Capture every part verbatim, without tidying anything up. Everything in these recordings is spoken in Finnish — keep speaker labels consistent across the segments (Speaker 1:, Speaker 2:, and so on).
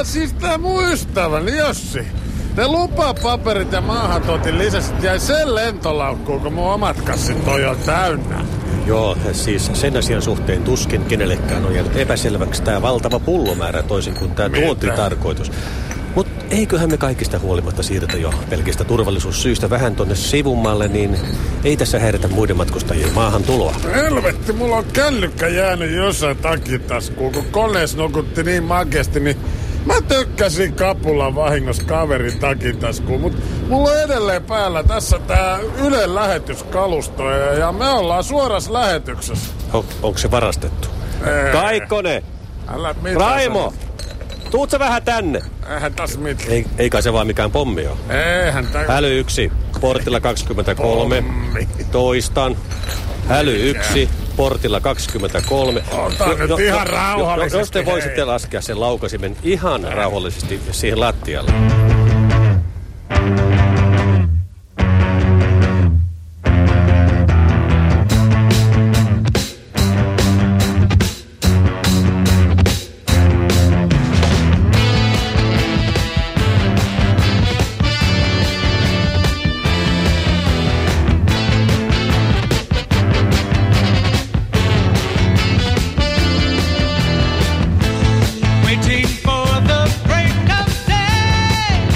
Speaker 1: siis tää mun ystäväni Jossi. Ne lupapaperit ja maahantuotin lisäksi jäi sen lentolaukkuun, kun mun omat kassit toi on täynnä.
Speaker 2: Joo, siis sen asian suhteen tuskin kenellekään on jäänyt epäselväksi tää valtava pullomäärä toisin kuin tää tuontitarkoitus. Mut eiköhän me kaikista huolimatta siirrytä jo pelkistä turvallisuussyistä vähän tonne sivummalle, niin ei tässä häiritä muiden matkustajien maahan tuloa.
Speaker 1: Helvetti, mulla on kännykkä jäänyt jossain takitaskuun, kun koneessa nukutti niin makeasti, niin mä tökkäsin kapulan vahingossa kaverin takitaskuun, mut mulla on edelleen päällä tässä tää Ylen lähetyskalusto ja, ja me ollaan suorassa lähetyksessä.
Speaker 2: On, onko se varastettu?
Speaker 1: Ei.
Speaker 2: Kaikkonen!
Speaker 1: Älä mitään.
Speaker 2: Raimo! Tuut sä vähän tänne?
Speaker 1: Eihän tässä mitään.
Speaker 2: Ei, ei kai se vaan mikään pommi ole.
Speaker 1: Eihän tää...
Speaker 2: Häly yksi, portilla kaksikymmentäkolme.
Speaker 1: Pommi.
Speaker 2: Toistan. Häly yksi, portilla kaksikymmentäkolme.
Speaker 1: Ota nyt
Speaker 2: no,
Speaker 1: ihan
Speaker 2: no,
Speaker 1: rauhallisesti.
Speaker 2: Jos te voisitte hei. laskea sen laukasimen ihan rauhallisesti siihen lattialle.
Speaker 3: Waiting for the break of day.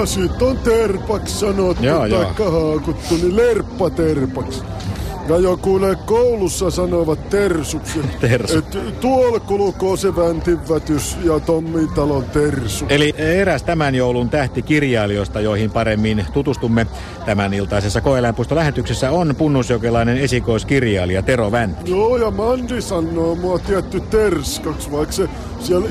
Speaker 1: Ja sit on terpaks sanottu
Speaker 3: joo,
Speaker 1: taikka
Speaker 3: joo.
Speaker 1: haakuttu, niin lerppaterpaks. Ja joku ne koulussa sanovat tersuksi.
Speaker 3: Tersu.
Speaker 1: Et tuolla kulukoo se väntinvätys ja Tommitalon tersu.
Speaker 3: Eli eräs tämän joulun tähtikirjailijoista, joihin paremmin tutustumme tämän iltaisessa Koeläinpuisto-lähetyksessä, on punnusjokelainen esikoiskirjailija Tero Väntti.
Speaker 1: Joo, ja Mandi sanoo mua tietty terskaksi, vaikka se siellä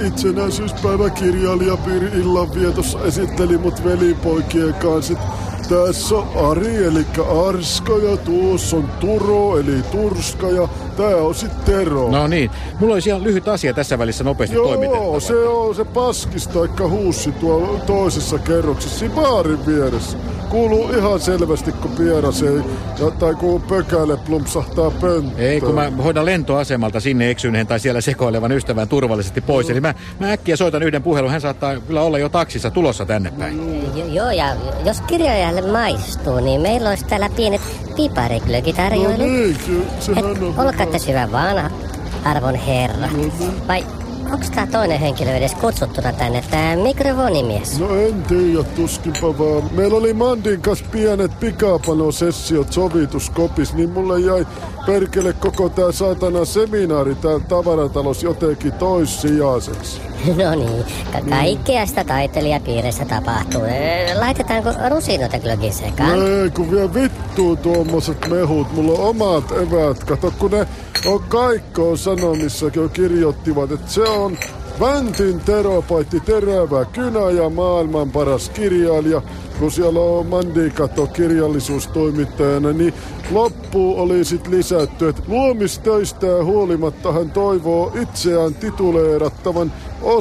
Speaker 1: itsenäisyyspäiväkirjailijapiiri illanvietossa esitteli mut velipoikien kanssa. Tässä on Ari, eli Arska, ja tuossa on Turo, eli Turska, ja tää on sit Tero.
Speaker 3: No niin. Mulla olisi ihan lyhyt asia tässä välissä nopeasti toimitettava.
Speaker 1: Joo, se on se paskis taikka huussi tuolla toisessa kerroksessa, siinä baarin vieressä. Kuuluu ihan selvästi, kun pierasee, ja, tai kun pökäle plumpsahtaa pönttöön.
Speaker 3: Ei, kun mä hoidan lentoasemalta sinne eksyneen tai siellä sekoilevan ystävän turvallisesti pois. Eli mä, mä äkkiä soitan yhden puhelun, hän saattaa kyllä olla jo taksissa tulossa tänne päin.
Speaker 4: Jo, joo, ja jos kirjojalle maistuu, niin meillä olisi täällä pienet pipariklökit tarjoilut.
Speaker 1: No niin, sehän on...
Speaker 4: Olkaa tässä hyvä vaan, arvon herra. Vai onks tää toinen henkilö edes kutsuttuna tänne, tää mikrofonimies?
Speaker 1: No en tiedä, tuskinpa vaan. Meillä oli Mandin kanssa pienet pikapanosessiot sovituskopis, niin mulle jäi perkele koko tää saatana seminaari täällä tavaratalossa jotenkin toissijaiseksi.
Speaker 4: No niin, ka- kaikkea sitä taiteilijapiirissä tapahtuu. Laitetaanko rusinoita glögin sekaan?
Speaker 1: Ei, kun vielä vittuu tuommoiset mehut. Mulla on omat eväät. Kato, kun ne on Kaikkoon Sanomissakin jo kirjoittivat, että se on Väntin Tero paitsi terävä kynä ja maailman paras kirjailija. Kun siellä on Mandi kato kirjallisuustoimittajana, niin loppuun oli sit lisätty, että luomistöistään huolimatta hän toivoo itseään tituleerattavan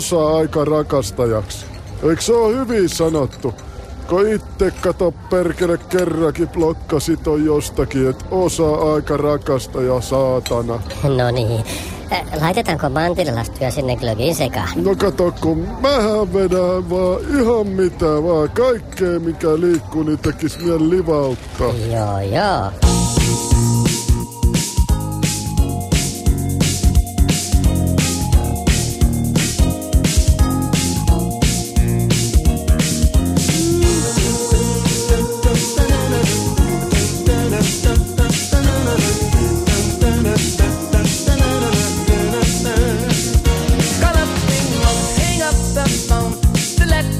Speaker 1: osa-aikarakastajaksi. Eikö se ole hyvin sanottu? Kun itse kato perkele kerrankin blokkasit on jostakin, että osa-aikarakastaja saatana.
Speaker 4: No niin. Laitetaanko mantilastuja sinne glögin sekaan?
Speaker 1: No kato, kun mähän vedän vaan ihan mitä vaan. Kaikkea mikä liikkuu, niin tekis mieli livauttaa.
Speaker 4: Joo, joo.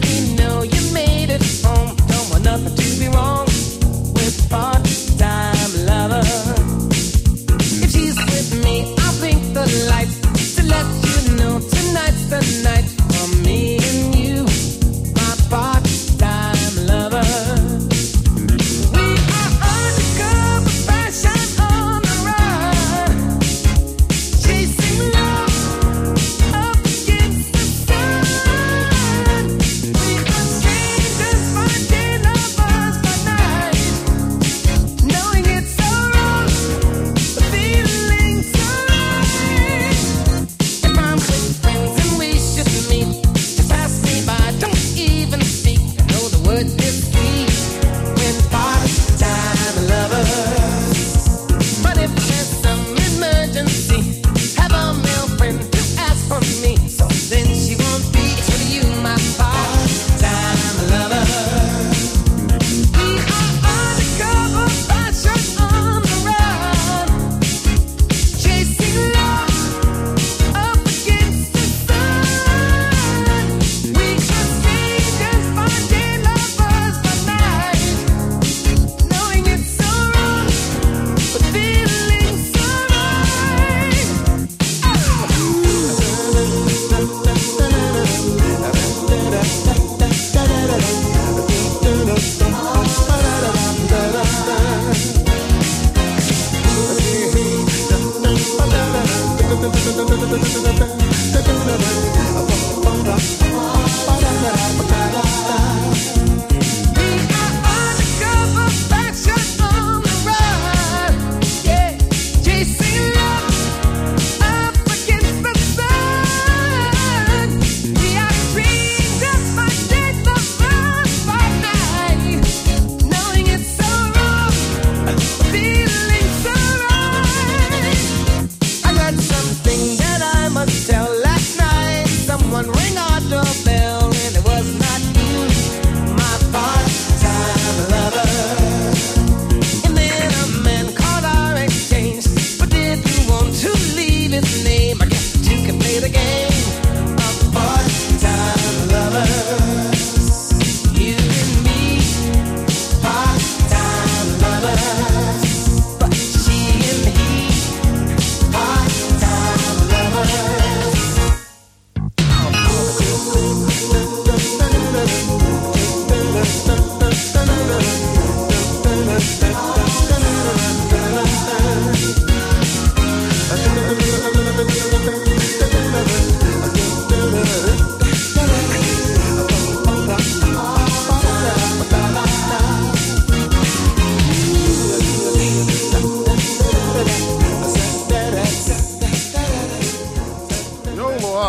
Speaker 5: Nothing to be wrong with part-time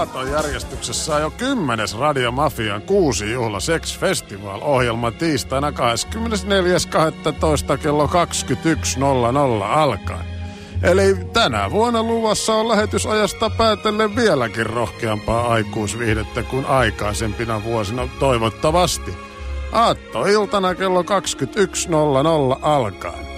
Speaker 1: Aaton järjestyksessä on jo kymmenes Radio Mafian kuusi juhla Sex Festival-ohjelma tiistaina kahdeskymmenesneljäs kahdestoista kello kaksikymmentäyksi nolla nolla alkaen. Eli tänä vuonna luvassa on lähetysajasta päätellen vieläkin rohkeampaa aikuisviihdettä kuin aikaisempina vuosina toivottavasti. Aattoiltana kello kaksikymmentäyksi nolla nolla alkaen.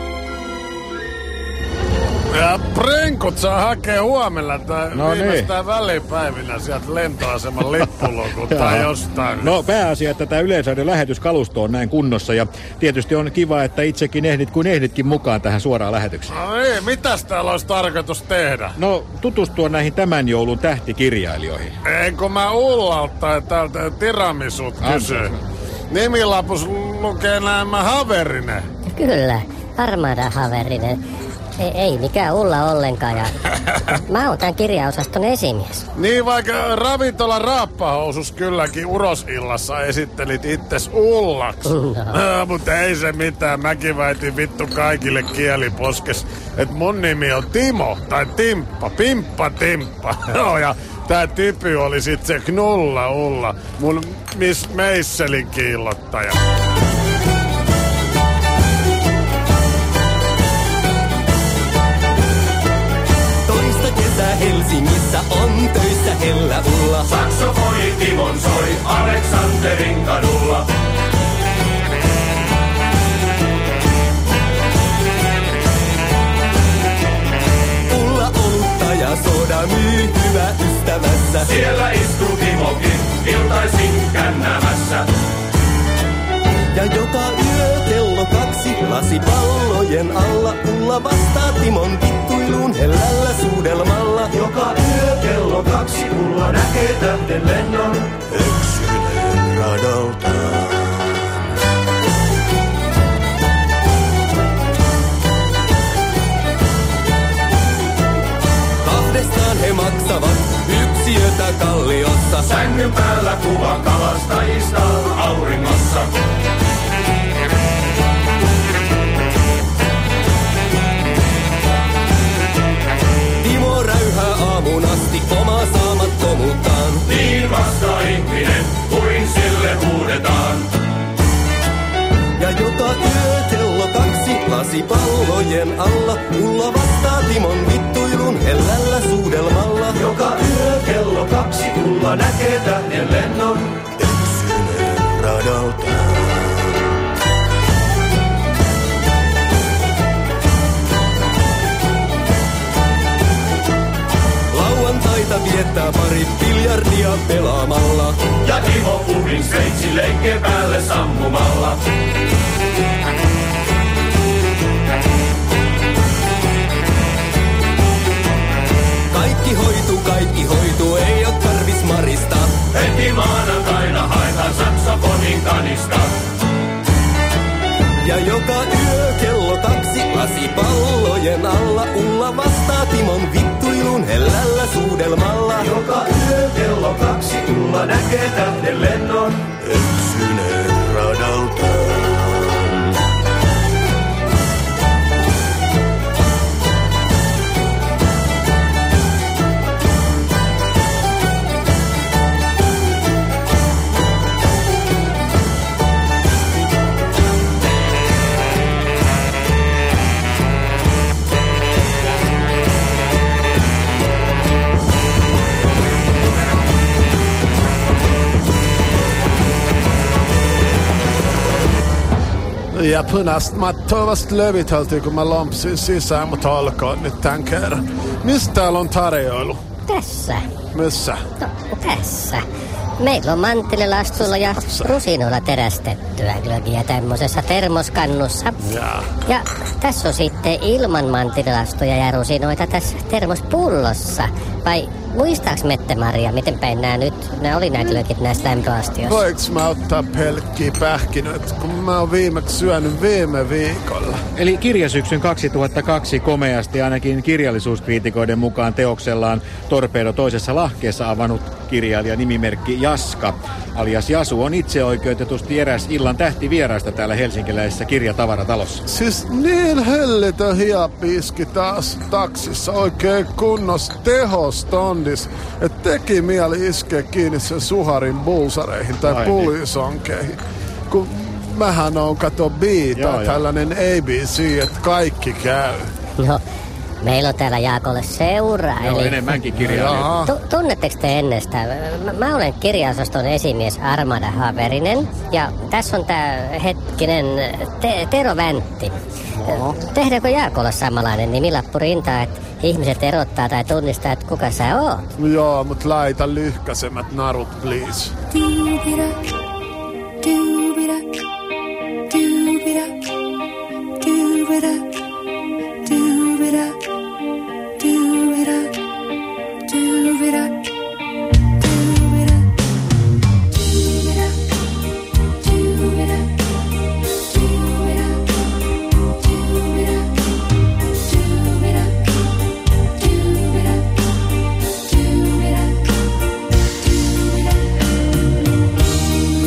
Speaker 1: Ja prenkut saa hakea huomenna tai
Speaker 3: no
Speaker 1: viimeistään
Speaker 3: niin.
Speaker 1: välipäivinä sieltä lentoaseman lippulukun tai jostain.
Speaker 3: No pääasia, että tämä Yleisradion lähetyskalusto on näin kunnossa ja tietysti on kiva, että itsekin ehdit kuin ehditkin mukaan tähän suoraan lähetykseen.
Speaker 1: No niin, mitäs täällä olisi tarkoitus tehdä?
Speaker 3: No tutustua näihin tämän joulun tähtikirjailijoihin.
Speaker 1: Eikö mä Ullalta täältä tiramisut kysyy? Nimilapus lukee näemmä Haverinen.
Speaker 4: Kyllä, Armada Haverinen. Ei, ei mikään Ulla ollenkaan. Ja mä oon tämän kirjaosaston esimies.
Speaker 1: Niin vaikka ravintola Raappahousus kylläkin urosillassa esittelit itses Ullaks. No. No, mutta ei se mitään. Mäkin väitin vittu kaikille kieliposkes, että mun nimi on Timo tai Timppa. Pimppa Timppa. No ja tää typy oli sit se Knulla Ulla. Mun Miss Meisselin kiillottaja.
Speaker 5: Helsingissä on töissä Hella Ulla.
Speaker 6: Saksofoni Timon soi Aleksanterin kadulla.
Speaker 5: Ulla olutta ja soda myy hyvä ystävässä.
Speaker 6: Siellä istuu Timokin iltaisin kännämässä.
Speaker 5: Ja joka yö kello kaksi lasipallojen alla Ulla vastaa Timon vittuiluun hellällä suudelmalla.
Speaker 6: Joka yö kello kaksi Ulla näkee tähden lennon
Speaker 5: eksyneen radaltaan. Kahdestaan he maksavat yksiötä Kalliossa.
Speaker 6: Sängyn päällä kuva kalastajista auringossa.
Speaker 5: Timo räyhää aamuun asti omaa saamattomuuttaan.
Speaker 6: Niin vastaa ihminen kuin sille huudetaan.
Speaker 5: Ja joka yö kello kaksi lasipallojen alla Ulla vastaa Timon vittuilun hellällä suudelmalla.
Speaker 6: Joka yö kello kaksi Ulla näkee tähden lennon
Speaker 5: eksyneen radaltaan. Lauantaita viettää pari biljardia pelaamalla.
Speaker 6: ja Timo puhin Sveitsin leikkeen päälle sammumalla.
Speaker 5: Kaikki hoituu, kaikki hoituu, ei oo tarvis marista.
Speaker 6: Heti maanantaina haetaan saksofonin kanista.
Speaker 5: Ja joka yö kello kaksi lasipallojen alla Ulla vastaa Timon vittuilun hellällä suudelmalla.
Speaker 6: Joka yö kello kaksi Ulla näkee tähden lennon
Speaker 5: eksyneen radaltaan.
Speaker 1: Ja punaista mattoa vasta löviteltiin, kun mä lompsin sisään, mutta olkoon nyt tän kerran. Mistä täällä on tarjoilu?
Speaker 4: Tässä.
Speaker 1: Missä?
Speaker 4: No, tässä. Meillä on mantililastulla ja rusinoilla terästettyä glögiä tämmöisessä termoskannussa.
Speaker 1: Jaa.
Speaker 4: Ja tässä on sitten ilman mantililastuja ja rusinoita tässä termospullossa. Vai muistaaks Mette-Maria, miten päin nää nyt, ne oli nää glögit näistä lämpöastioissa?
Speaker 1: Voiks mä ottaa pelkkiä pähkinöitä, kun mä oon viimeksi syönyt viime viikolla?
Speaker 3: Eli kirjasyksyn kaksituhattakaksi komeasti ainakin kirjallisuuskriitikoiden mukaan teoksellaan Torpedo toisessa lahkeessa avannut kirjailija nimimerkki Jaska alias Jasu on itse oikeutetusti eräs illan tähtivieraista täällä helsinkiläisessä kirjatavaratalossa.
Speaker 1: Siis niin hellitä hiapiiski taas taksissa oikein kunnos tehostondis, että teki mieli iskeä kiinni sen Suharin bulsareihin tai
Speaker 3: Ai
Speaker 1: pulisonkeihin. Kun mähän on kato biita, tällainen A B C, että kaikki käy.
Speaker 4: No, meillä on täällä Jaakolle seura.
Speaker 3: Joo,
Speaker 4: eli...
Speaker 3: enemmänkin kirjailija.
Speaker 4: Tu- tunnetteko te ennestään? Mä, mä olen kirjaosaston esimies Armada Haverinen. Ja tässä on tää hetkinen te- Tero Väntti. Oho. Tehdäänkö Jaakolle samanlainen nimilappu rintaa, että ihmiset erottaa tai tunnistaa, että kuka sä oot?
Speaker 1: Joo, mut laita lyhkäisemmät narut, please.
Speaker 7: Doobida, doobida, doobida, doobida, doobida, doobida, doobida, doobida, doobida, doobida, doobida, doobida, doobida, doobida, doobida, doobida.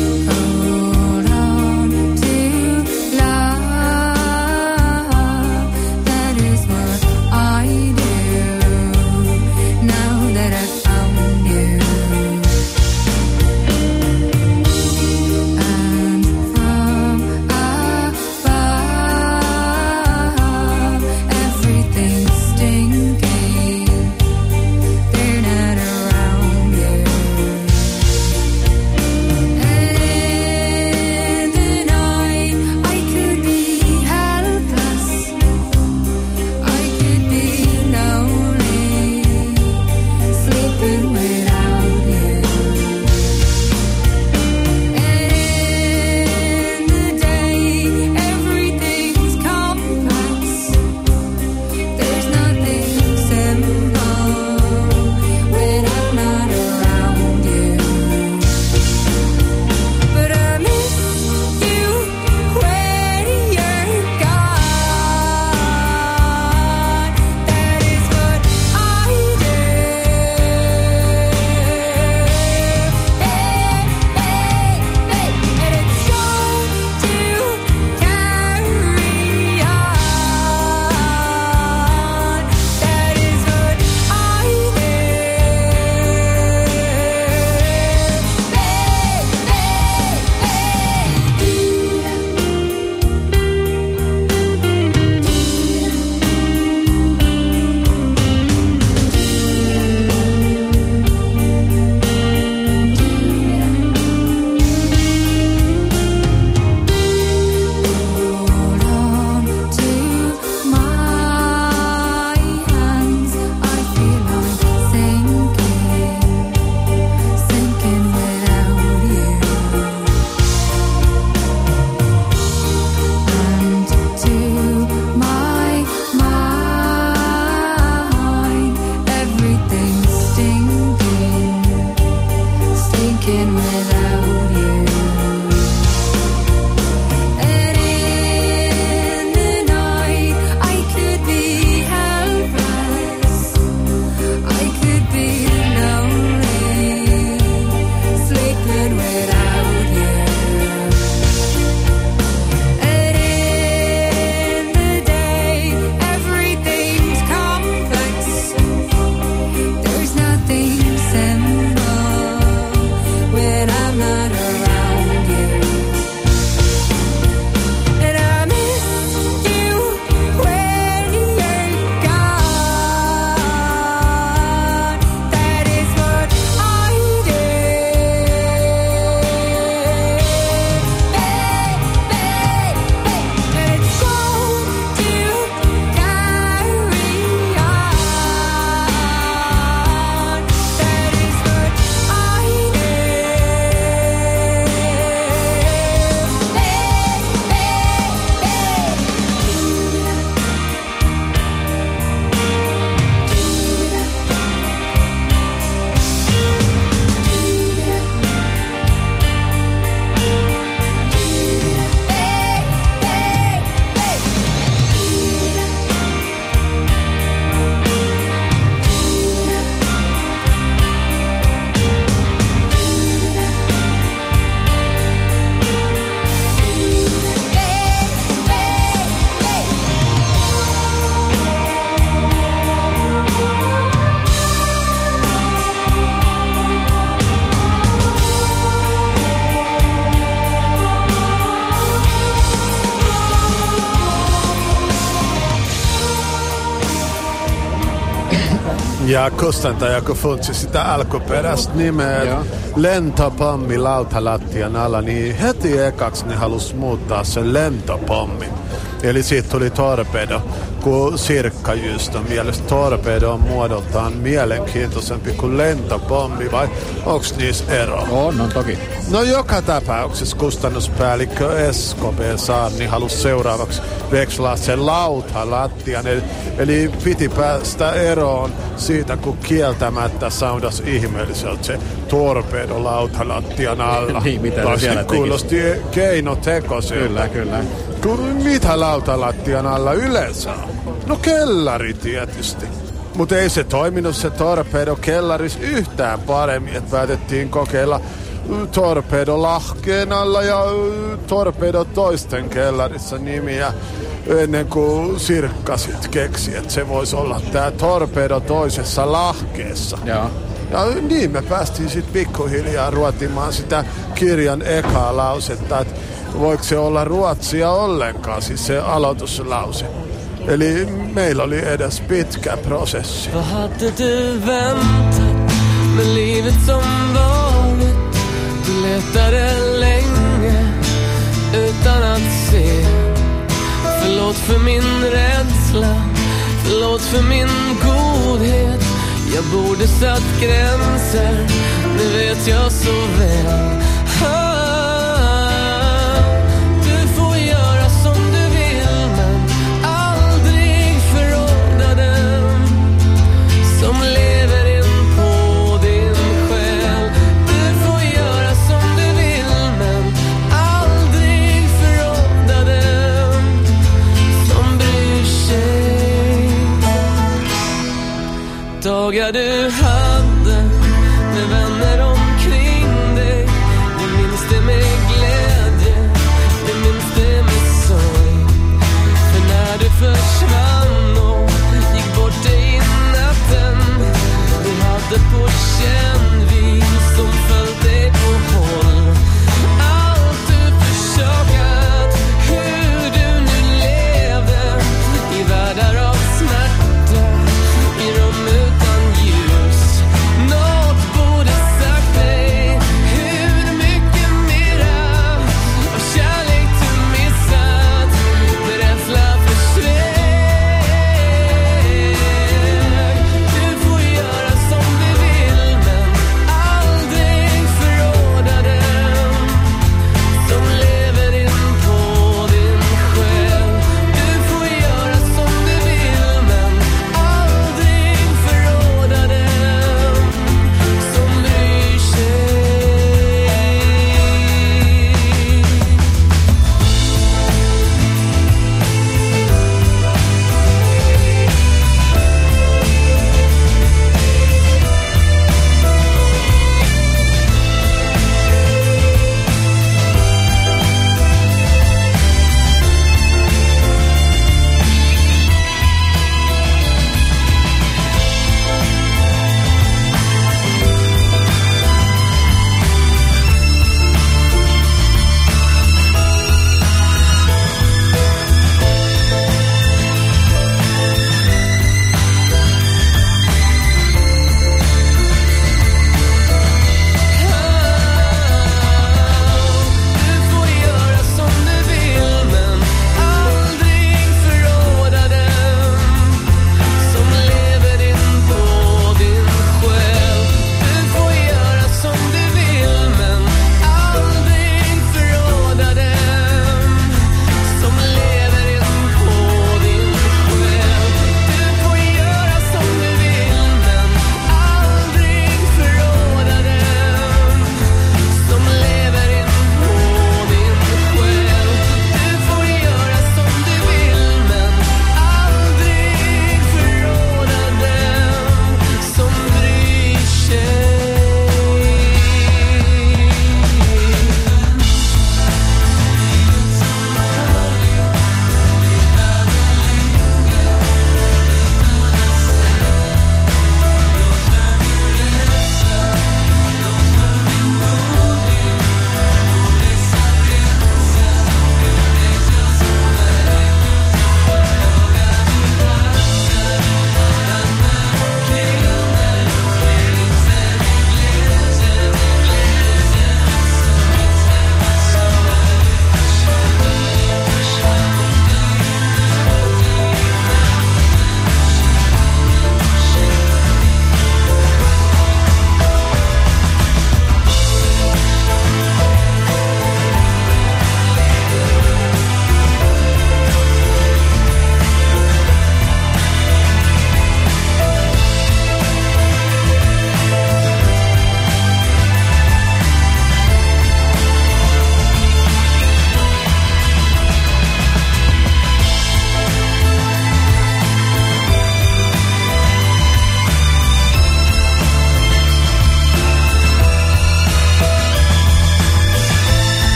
Speaker 1: Ja kustantaja, kun funtsi sitä alkuperäistä nimeä,
Speaker 3: Joo.
Speaker 1: lentopommi lautalattian alla, niin heti ekaksi ne halusi muuttaa sen lentopommin. Eli siitä tuli torpedo, kun Sirkka Jyston mielestä torpedo on muodoltaan mielenkiintoisempi kuin lentopommi, vai onks niissä ero?
Speaker 3: On, on toki.
Speaker 1: No joka tapauksessa kustannuspäällikkö S K P Saarni halusi seuraavaksi vekslaa sen lautalattian, eli, eli piti päästä eroon siitä, kun kieltämättä soundas ihmeelliseltä se torpedo lautalattian alla.
Speaker 3: Niin, mitä se siellä tekisi?
Speaker 1: Kuulosti keinotekoiselta.
Speaker 3: Kyllä, kyllä.
Speaker 1: Mitä lautalattian alla yleensä on? No kellari tietysti. Mutta ei se toiminut se torpedo kellaris yhtään paremmin, että päätettiin kokeilla torpedo lahkeen alla ja torpedo toisten kellarissa nimiä ennen kuin Sirkka sit keksi, että se voisi olla tää torpedo toisessa lahkeessa.
Speaker 3: Joo.
Speaker 1: Ja niin me päästiin sitten pikkuhiljaa ruotimaan sitä kirjan ekaa lausetta, että voiko se olla ruotsia ollenkaan, siis se aloituslause. Eli meillä oli edes pitkä prosessi.
Speaker 8: Vad hade du väntat med livet som vanligt? Du letade länge utan att se. Förlåt för min rädsla, förlåt för min godhet. Jag borde satt gränser, nu vet jag så väl. Du får göra som du vill, men aldrig förråda den som lever in på din själ. Du får göra som du vill, men aldrig förråda den som bryr sig. Dagar du hade med vänner omkring dig, du minns det med glädje, du minns det med sorg. För när du försvann och gick bort dig i natten, du hade på känn vi som följt dig på håll. Allt du försökat, hur du nu levde i världar av smärta, i rum utan ljus,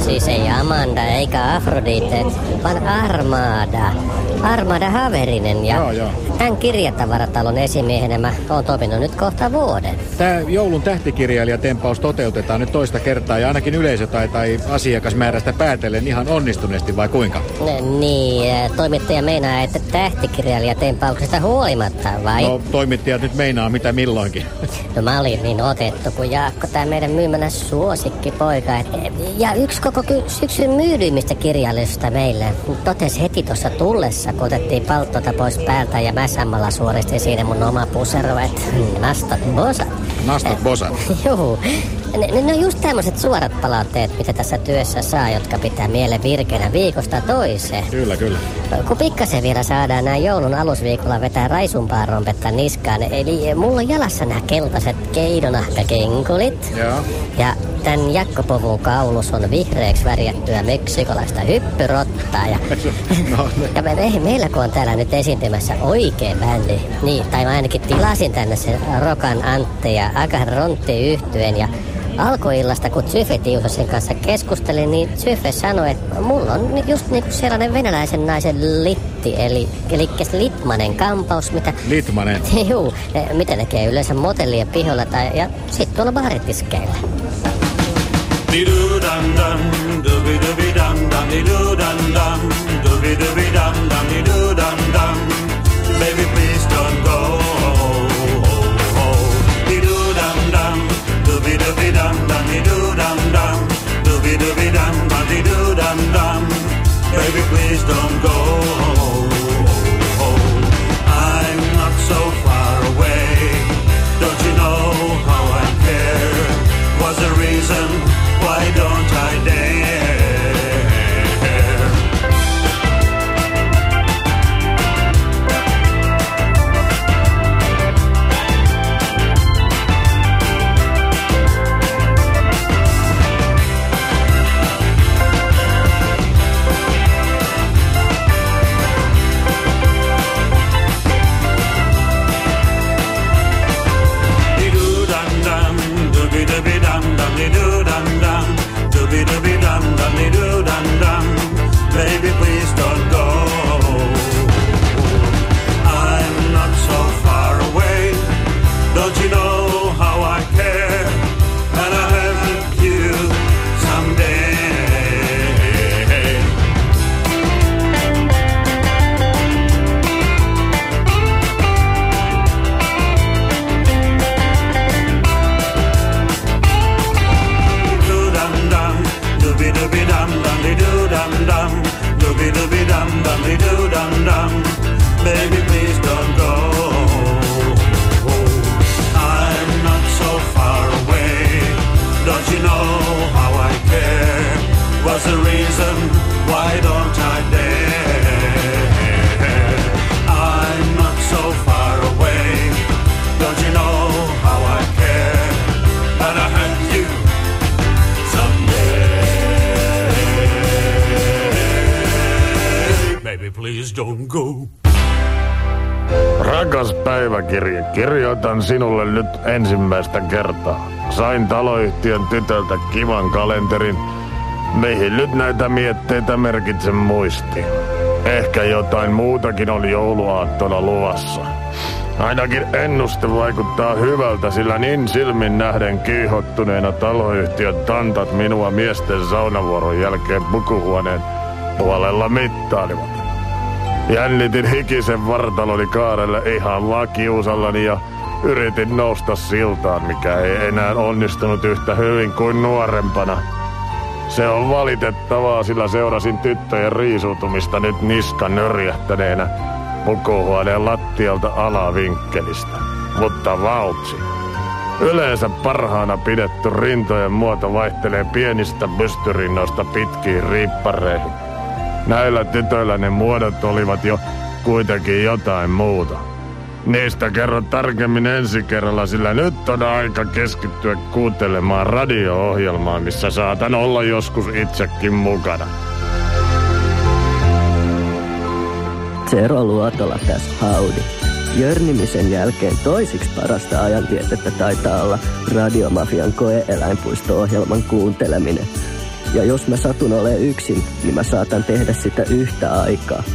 Speaker 4: Siis ei Amanda eikä Afrodite, vaan Armada. Armada Haverinen ja
Speaker 3: Joo, joo.
Speaker 4: tämän kirjatavaratalon esimiehenä mä oon toiminut nyt kohta vuoden.
Speaker 3: Tämä joulun tähtikirjailijatempaus toteutetaan nyt toista kertaa ja ainakin yleisö tai, tai asiakasmäärästä päätellen ihan onnistuneesti vai kuinka?
Speaker 4: N- niin, toimittaja meinaa, että tähtikirjailijatempauksesta huolimatta vai?
Speaker 3: No toimittajat nyt meinaa mitä milloinkin.
Speaker 4: No mä olin niin otettu kuin Jaakko, tää meidän myymänä suosikkipoika. Et, ja yksi koko ky- syksyn myydyimmistä kirjallisista meille totesi heti tuossa tullessa, kun otettiin palttota pois päältä ja mä samalla suoristin siinä mun oma pusero, et nastat bosat.
Speaker 3: Nastat bosat.
Speaker 4: Juu. Ne, ne on just tämmöiset suorat palautteet, mitä tässä työssä saa, jotka pitää mielen virkeänä viikosta toiseen.
Speaker 3: Kyllä, kyllä.
Speaker 4: Kun pikkasen vielä saadaan nämä joulun alusviikolla vetää raisumpaa rompetta niskaan, eli mulla on jalassa nämä keltaiset keidonahkakenkulit.
Speaker 3: Joo.
Speaker 4: Ja tän jakkopovun kaulus on vihreäksi värjättyä meksikolaista hyppyrottaa. Ja,
Speaker 3: no,
Speaker 4: ja me, me, meillä kun on täällä nyt esiintymässä oikein bändi, niin, tai mä ainakin tilasin tänne sen Rokan Antti ja Akan Rontti yhtyeen ja alkuillasta, kun Tsyfe Tiusasen kanssa keskustelin, niin Tsyfe sanoi, että mulla on just niinku sellainen venäläisen naisen litti, eli, eli litmanen kampaus, mitä...
Speaker 3: Litmanen?
Speaker 4: Juu, mitä näkee yleensä motellien piholla tai, ja sit tuolla baaritiskeillä.
Speaker 6: Di-do-dum-dum, dooby-dooby-dum-dum, di-do-dum-dum, dooby-dooby-dum-dum, di-do-dum-dum. Baby, please don't go. Di-do-dum-dum, dooby-dooby-dum-dum, di-do-dum-dum, dooby-dooby-dum-dum, di-do-dum-dum. Baby, please don't go. I'm not so far away. Don't you know how I care? Was the reason why don't I dare? Baby, please don't go. I'm not so far away. Don't you know how I care? And I'll have you someday. Do-dum-dum, dooby-dooby-dum-dum, dee-doo-dum-dum. Dooby-dooby-dum-dum-dee-doo-dum-dum. Baby, please don't go. I'm not so far away. Don't you know how I care? What's the reason? Why don't I dare? I'm not so far away. Don't you know how I care? And I hurt you someday. Baby, please don't go.
Speaker 1: Rakas päiväkirja, kirjoitan sinulle nyt ensimmäistä kertaa. Sain taloyhtiön tytöltä kivan kalenterin, mihin nyt näitä mietteitä merkitsen muistiin. Ehkä jotain muutakin oli jouluaattona luvassa. Ainakin ennuste vaikuttaa hyvältä, sillä niin silmin nähden kiihottuneena taloyhtiön tantat minua miesten saunavuoron jälkeen pukuhuoneen puolella mittailivat. Jännitin hikisen vartaloni kaarelle ihan vaan kiusallani ja yritin nousta siltaan, mikä ei enää onnistunut yhtä hyvin kuin nuorempana. Se on valitettavaa, sillä seurasin tyttöjen riisuutumista nyt niskan nörjähtäneenä pukuhuoneen lattialta alavinkkelistä. Mutta vautsi. Yleensä parhaana pidetty rintojen muoto vaihtelee pienistä pystyrinnoista pitkiin riippareihin. Näillä tytöillä ne muodot olivat jo kuitenkin jotain muuta. Niistä kerron tarkemmin ensi kerralla, sillä nyt on aika keskittyä kuuntelemaan radio-ohjelmaa, missä saatan olla joskus itsekin mukana.
Speaker 9: Tero Luotola tässä howdy. Jörnimisen jälkeen toisiksi parasta ajantietettä taitaa olla Radiomafian koe-eläinpuisto-ohjelman kuunteleminen. Ja jos mä satun ole yksin, niin mä saatan tehdä sitä yhtä aikaa.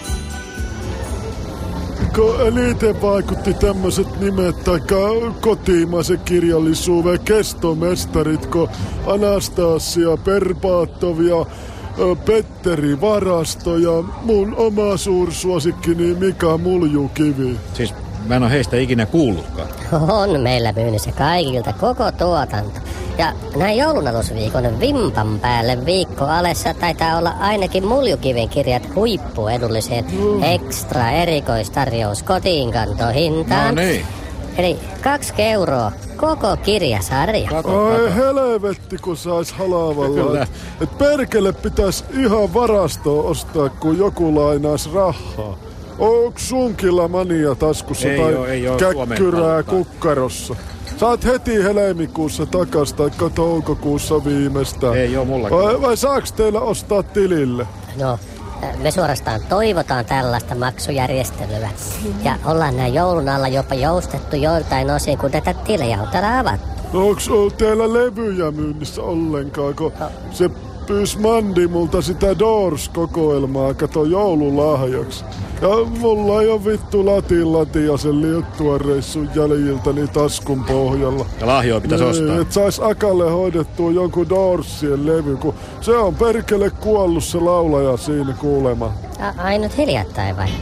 Speaker 10: Eniten vaikutti tämmöiset nimet tai kotimaisen kirjallisuuden kestomestarit, kun Anastasia Berbatov ja Petteri Varasto ja mun oma suursuosikkini Mika Muljukivi.
Speaker 3: Siis mä en ole heistä ikinä kuullutkaan.
Speaker 4: On meillä myynnissä kaikilta koko tuotanto. Ja näin joulunalusviikon vimpan päälle viikko alessa taitaa olla ainakin Muljukiven kirjat huippuedulliseen mm. ekstra erikoistarjous kotiinkantohintaan.
Speaker 3: No niin.
Speaker 4: Eli kaksi euroa koko kirjasarja.
Speaker 10: Kato, Ai kato. Helvetti, kun sais halavalla. Et perkele pitäis ihan varastoa ostaa, kun joku lainaisi rahaa. Onks sunkilla mania taskussa
Speaker 3: ei
Speaker 10: tai
Speaker 3: oo, ei oo
Speaker 10: käkkyrää kukkarossa? Saat heti helmikuussa takas taikka toukokuussa viimeistään.
Speaker 3: Ei oo mullakin.
Speaker 10: Vai, vai saaks teillä ostaa tilille?
Speaker 4: No, me suorastaan toivotaan tällaista maksujärjestelyä. Ja ollaan näin joulun alla jopa joustettu joiltain osin, kun tätä tilejä on täällä avattu.
Speaker 10: No onks teillä levyjä myynnissä ollenkaan, kun no. se pyys Mandi multa sitä Doors-kokoelmaa, kato joululahjaksi. Ja mulla ei oo vittu latin latia sen liuttuan reissun jäljiltäni taskun pohjalla.
Speaker 3: Ja lahjoja pitäis
Speaker 10: niin,
Speaker 3: ostaa.
Speaker 10: Et sais Akalle hoidettua jonkun Doorsien levy, kun se on perkele kuollut se laulaja siinä kuulema.
Speaker 4: A- ai nyt hiljattain vai?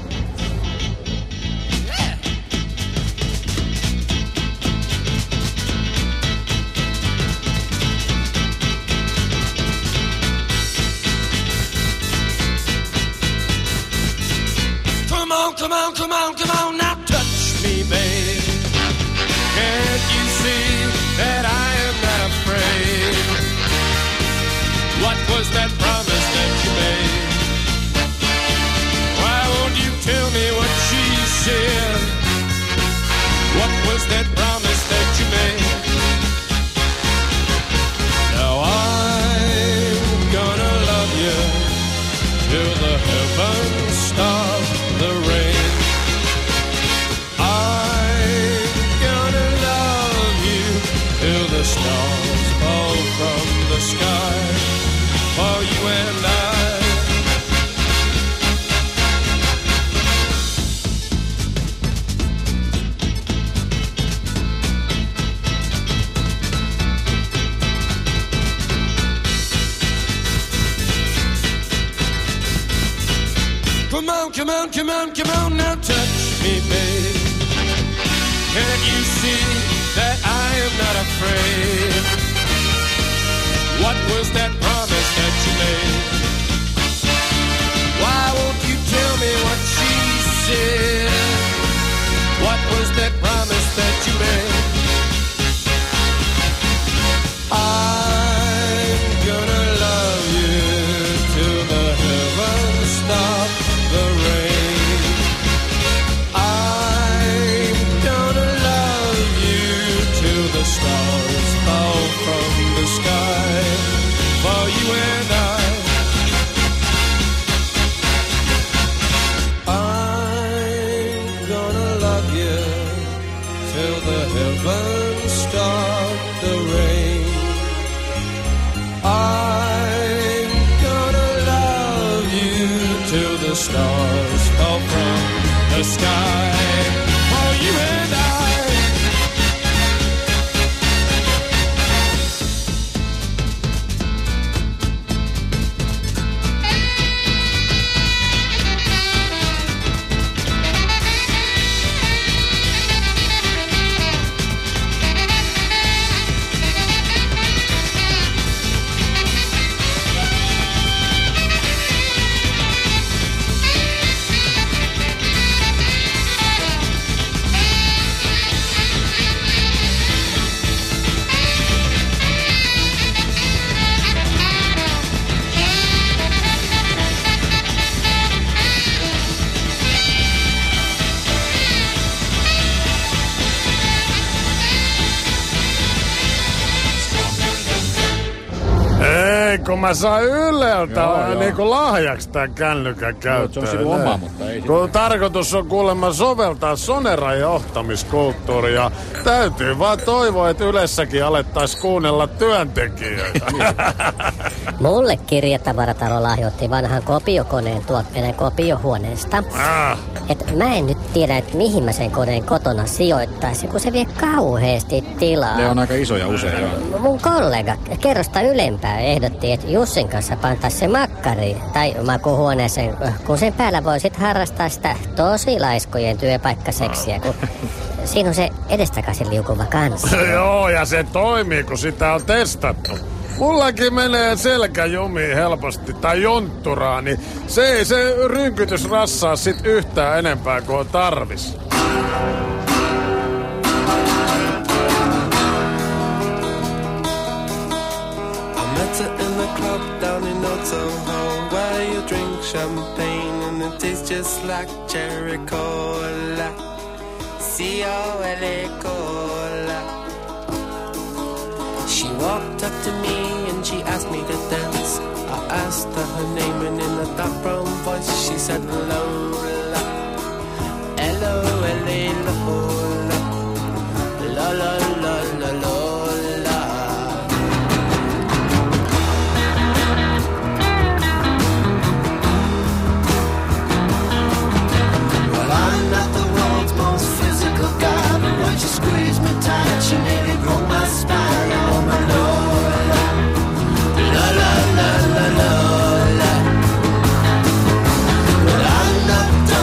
Speaker 5: Come on, come on, come on, now touch me, babe. Can't you see that I am not afraid? What was that promise that you made? Why won't you tell me what she said? What was that promise that you made? Now I'm gonna love you till the heavens stop the rain. The stars fall from the sky for you and I. Come on, come on, come on, come on, now touch me, babe. Can't you see that I am not afraid? What was that promise that you made? Why won't you tell me what she said? What was that promise that you made? I'm gonna love you till the heavens stop the rain. The stars fall from the sky for you and I. I'm gonna love you till the heavens stop the rain. I'm gonna love you till the stars fall from the sky for you and I.
Speaker 1: kun mä sain Yleltä
Speaker 3: Joo, joo.
Speaker 1: niinku lahjaksi tän kännykän käyttöön.
Speaker 3: se on sinun oma, mutta ei
Speaker 1: Kun tarkoitus on kuulemma soveltaa Soneran johtamiskulttuuria. Täytyy vaan toivoa, että Ylessäkin alettais kuunnella työntekijöitä.
Speaker 4: Mulle kirjatavaratalo lahjoitti vanhan kopiokoneen tuotteiden kopiohuoneesta.
Speaker 1: Ah.
Speaker 4: Et mä en nyt tiedä, että mihin mä sen koneen kotona sijoittaisin, kun se vie kauheasti tilaa.
Speaker 3: Ne on aika isoja usein, joo.
Speaker 4: Mun kollega kerrosta ylempää ehdotti, että Jussin kanssa pantaisi se makkari tai makuhuoneeseen, kun sen päällä voisit harrastaa sitä tosi laiskojen työpaikkaseksiä, kun siinä on se edestakaisin liukuva kanssa.
Speaker 1: Joo, ja se toimii, kun sitä on testattu. Mullakin menee selkä jumiin helposti tai jontturaa, niin se ei se rynkytys rassaa sit yhtään enempää kuin on tarvis.
Speaker 8: In the club down in Old Soho, where you drink champagne and it tastes just like cherry cola. C O L A cola. She walked up to me and she asked me to dance. I asked her her name and in a dark brown voice she said Lola. L O L A Lola. Lola, Lola, Lola. She squeezed me tight, she nearly broke my spine. Oh my Lola, Lola, Lola, Lola. But I'm not done.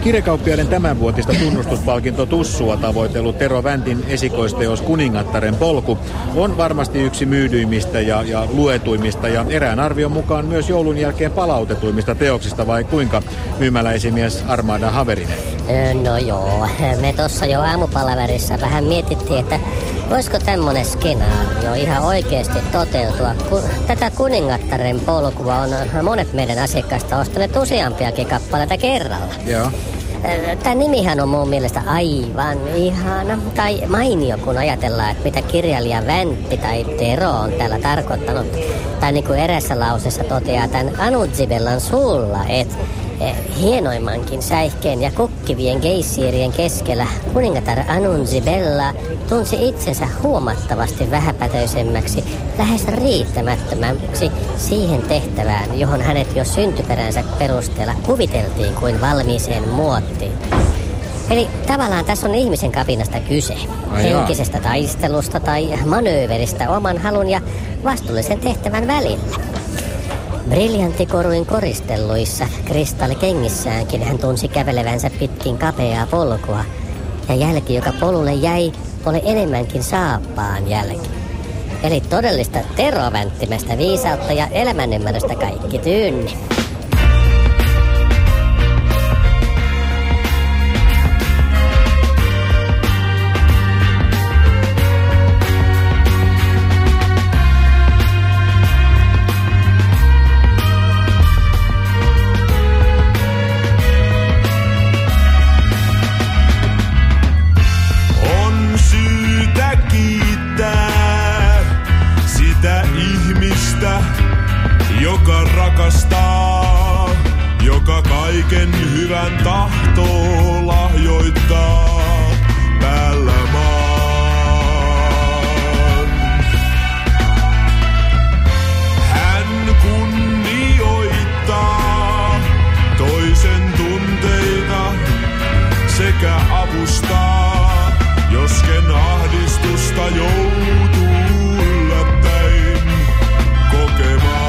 Speaker 3: Kirjakauppiaiden tämänvuotista tunnustuspalkinto Tussua tavoitellut Tero Väntin esikoisteos Kuningattaren polku on varmasti yksi myydyimmistä ja, ja luetuimmista ja erään arvion mukaan myös joulun jälkeen palautetuimmista teoksista, vai kuinka, myymäläesimies Armada Haverinen?
Speaker 4: No joo, me tuossa jo aamupalaverissa vähän mietittiin, että voisiko tämmönen skenaario ihan oikeasti toteutua. Kun tätä Kuningattaren polkua on monet meidän asiakkaista ostaneet useampiakin kappaleita kerralla.
Speaker 3: Joo.
Speaker 4: Tämä nimihän on mun mielestä aivan ihana tai mainio, kun ajatellaan, että mitä kirjailija Väntti tai Tero on täällä tarkoittanut. Tai niin kuin erässä lauseessa toteaa tämän Anuzibellan suulla, että hienoimmankin säihkeen ja kukkivien geissiirien keskellä kuningatar Anuzibella tunsi itsensä huomattavasti vähäpätöisemmäksi, lähes riittämättömäksi siihen tehtävään, johon hänet jo syntyperänsä perusteella kuviteltiin kuin valmiiseen muottiin. Eli tavallaan tässä on ihmisen kapinasta kyse. Ai henkisestä jaa. taistelusta tai manööveristä oman halun ja vastuullisen tehtävän välillä. Briljanttikoruin koristelluissa kristallikengissäänkin hän tunsi kävelevänsä pitkin kapeaa polkua. Ja jälki, joka polulle jäi, oli enemmänkin saappaan jälki. Eli todellista terovänttimästä viisautta ja elämänymmärrystä kaikki tyynni.
Speaker 11: Joka rakastaa, joka kaiken hyvän tahtoo lahjoittaa päällä maan. Hän kunnioittaa toisen tunteita sekä avustaa, josken ahdistusta joutuu yllättäen kokemaan.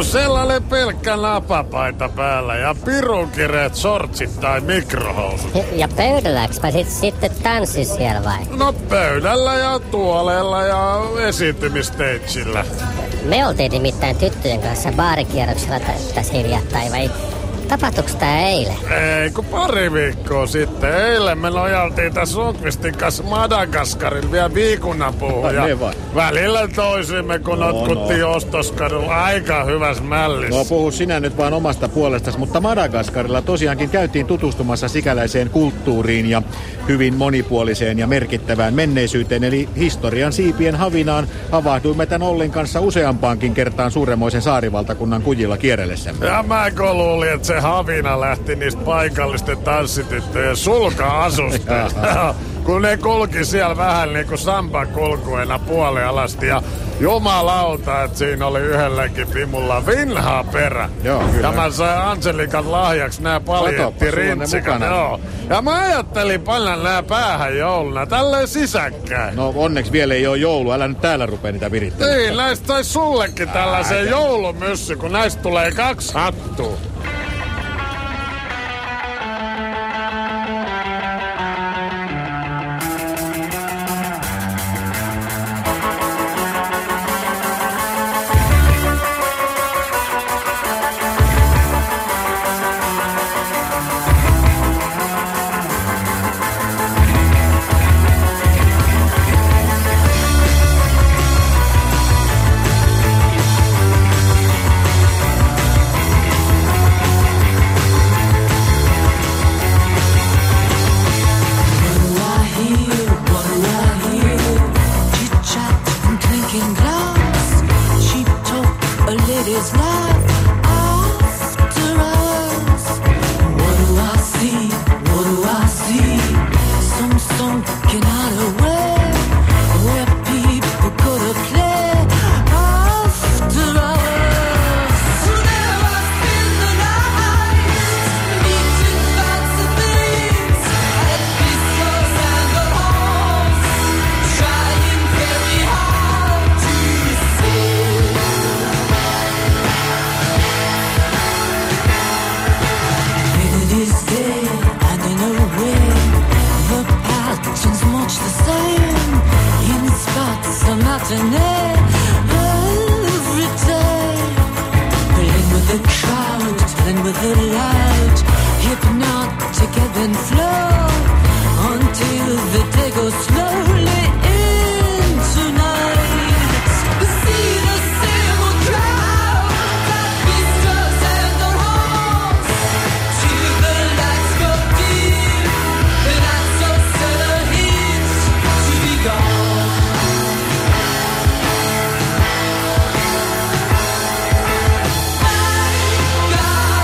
Speaker 1: kun siellä oli pelkkä napapaita päällä ja pirunkireet sortsit tai mikrohousut.
Speaker 4: Ja pöydälläkö sit, sitten tanssi siellä vai?
Speaker 1: No pöydällä ja tuoleilla ja esiintymisteitsillä.
Speaker 4: Me oltiin nimittäin tyttöjen kanssa baarikierroksella t- tässä hiljattain, vai tapahtuuko tää eilen?
Speaker 1: Ei, kun pari viikkoa sitten. Eilen me nojaltiin tässä Sundqvistin kanssa Madagaskarilla vielä viikunapuuhun. Ja välillä toisimme, kun no, notkuttiin no. ostoskadulla. Aika hyvässä mällissä.
Speaker 3: No puhu sinä nyt vaan omasta puolestasi, mutta Madagaskarilla tosiaankin käytiin tutustumassa sikäläiseen kulttuuriin ja hyvin monipuoliseen ja merkittävään menneisyyteen, eli historian siipien havinaan havahduimme tämän Ollin kanssa useampaankin kertaan suuremmoisen saarivaltakunnan kujilla kierrellessämme.
Speaker 1: Ja mä kun luulin, että se havina lähti niistä paikallisten tanssityttöjen sulka-asusteista. Kun ne kulki siellä vähän niin kuin sampan kulkuena puolialasti ja jumalauta, että siinä oli yhdelläkin pimulla vinhaa perä.
Speaker 3: Joo, kyllä.
Speaker 1: Ja mä sain Angelikan lahjaksi nää paljetti rintsikat. Joo. Ja mä ajattelin panna nää päähän jouluna, tälleen sisäkkäin.
Speaker 3: No onneksi vielä ei ole joulu, älä nyt täällä rupea niitä virittämään.
Speaker 1: Niin, näistä sais sullekin tällaisen joulumyssy, kun näistä tulee kaksi hattua.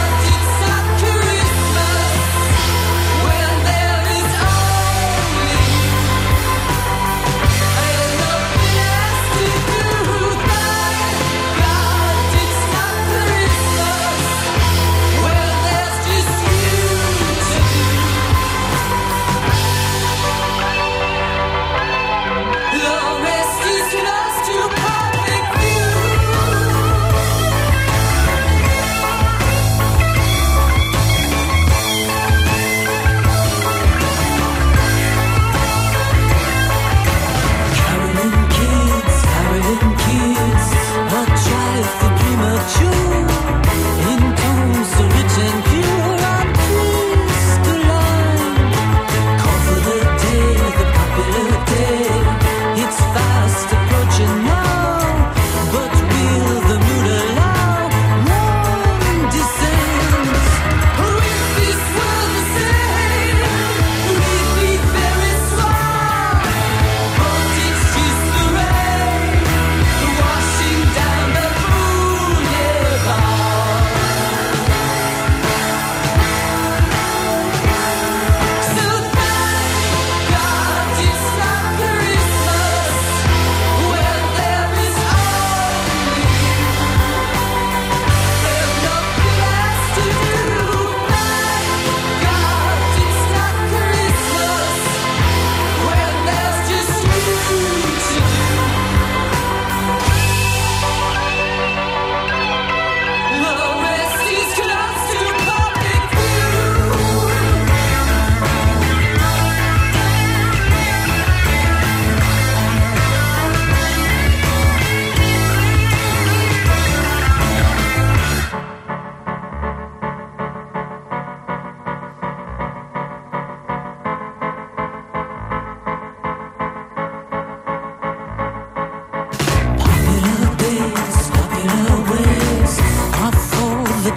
Speaker 8: When there is only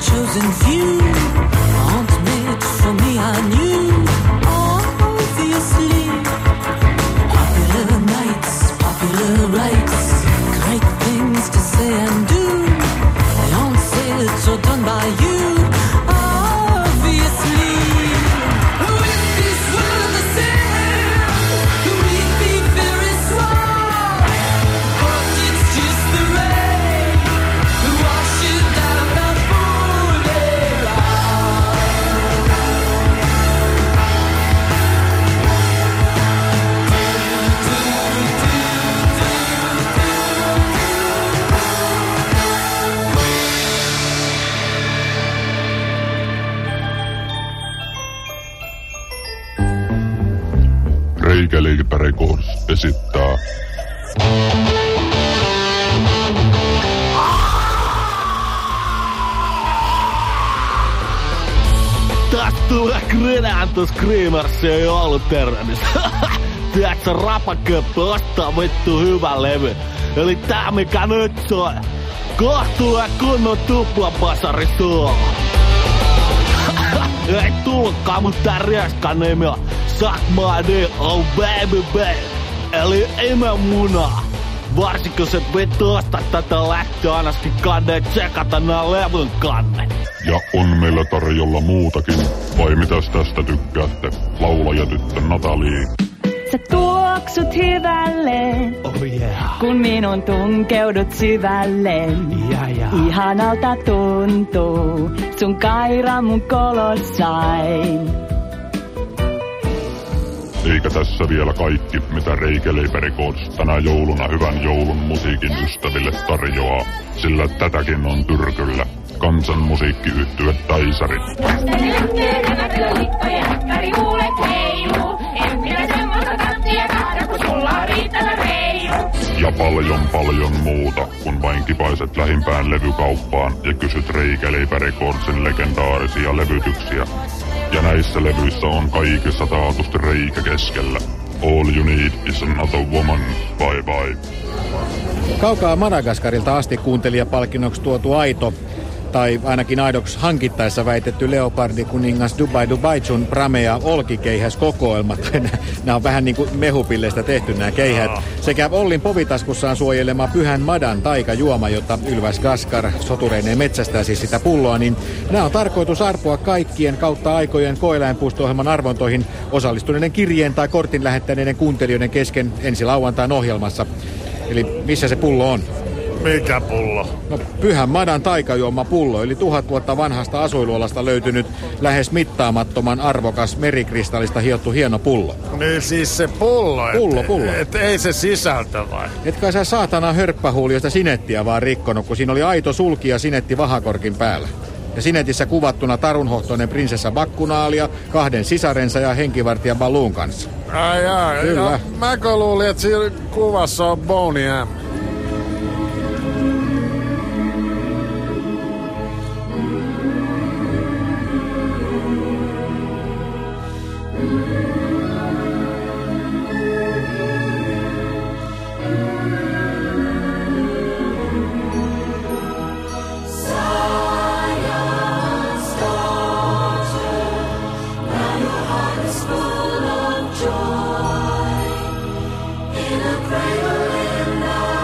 Speaker 8: chosen few aren't made for me and you. Obviously, popular nights, popular rights, great things to say and do. They aren't said or done by you. Obviously, if this were the same, we'd be very strong. But it's just the rain washing down the boulevard.
Speaker 11: Reikäleipä Records esittää
Speaker 12: Tästä tulee Grenanto Screamers ei ollut tervehdys. Tiedätkö rapaköppö ostaa vittu hyvä levy. Eli tää mikä nyt soi. Kohtuu kunnon tuplapasari suola. Ei tullutkaan, mut tää rieskan nimi on Suck My Dick, oh baby baby. Eli imemunaa. Varsinkin jos et vittu osta tätä lähtöä ainakin kanneen tsekata nää levyn kannet.
Speaker 11: ja on meillä tarjolla muutakin. Vai mitäs tästä tykkäätte? Laulajatyttö Natalie.
Speaker 13: Sä tuoksut hyvälle,
Speaker 12: oh yeah.
Speaker 13: kun minun tunkeudut syvälle.
Speaker 12: Yeah, yeah.
Speaker 13: Ihanalta tuntuu sun kaira mun kolossain.
Speaker 11: Eikä tässä vielä kaikki, mitä Reikäleipä Records tänä jouluna hyvän joulun musiikin ystäville tarjoaa. Sillä tätäkin on tyrkyllä. Kansan musiikkiyhtye Daisarit. Ja paljon paljon muuta, kun vain kipaiset lähimpään levykauppaan ja kysyt Reikäleipä Recordsin legendaarisia levytyksiä. Ja näissä levyissä on kaikissa taatusti reikä keskellä. All you need is another woman. Bye bye.
Speaker 3: Kaukaa Madagaskarilta asti kuuntelijapalkinnoksi tuotu aito, tai ainakin aidoksi hankittaessa väitetty leopardikuningas Dubai Dubaitsun pramea olkikeihäskokoelma. Nämä on vähän niin kuin mehupilleistä tehty nämä keihät. Sekä Ollin povitaskussaan suojelema Pyhän Madan taikajuoma, jota Ylväs Gaskar sotureineen metsästää siis sitä pulloa, niin nämä on tarkoitus arpoa kaikkien kautta aikojen koeläinpuisto-ohjelman arvontoihin osallistuneiden kirjeen tai kortin lähettäneiden kuuntelijoiden kesken ensi lauantain ohjelmassa. Eli missä se pullo on?
Speaker 1: Mikä pullo?
Speaker 3: No, Pyhän Madan taikajuoma pullo, eli tuhat vuotta vanhasta asuiluolasta löytynyt lähes mittaamattoman arvokas merikristallista hiottu hieno pullo.
Speaker 1: Niin siis se pullo, et,
Speaker 3: Pullo, pullo.
Speaker 1: Et, et ei se sisältö vai?
Speaker 3: Etkä sä saatana hörppähuuliosta sinettiä vaan rikkonut, kun siinä oli aito sulki ja sinetti vahakorkin päällä. Ja sinetissä kuvattuna tarunhohtoinen prinsessa Bakkunaalia, kahden sisarensa ja henkivartija Balloon kanssa.
Speaker 1: Ai jaa,
Speaker 3: Kyllä.
Speaker 1: Ja mäkö luulin, että siinä kuvassa on Boney M.
Speaker 7: In a cradle in the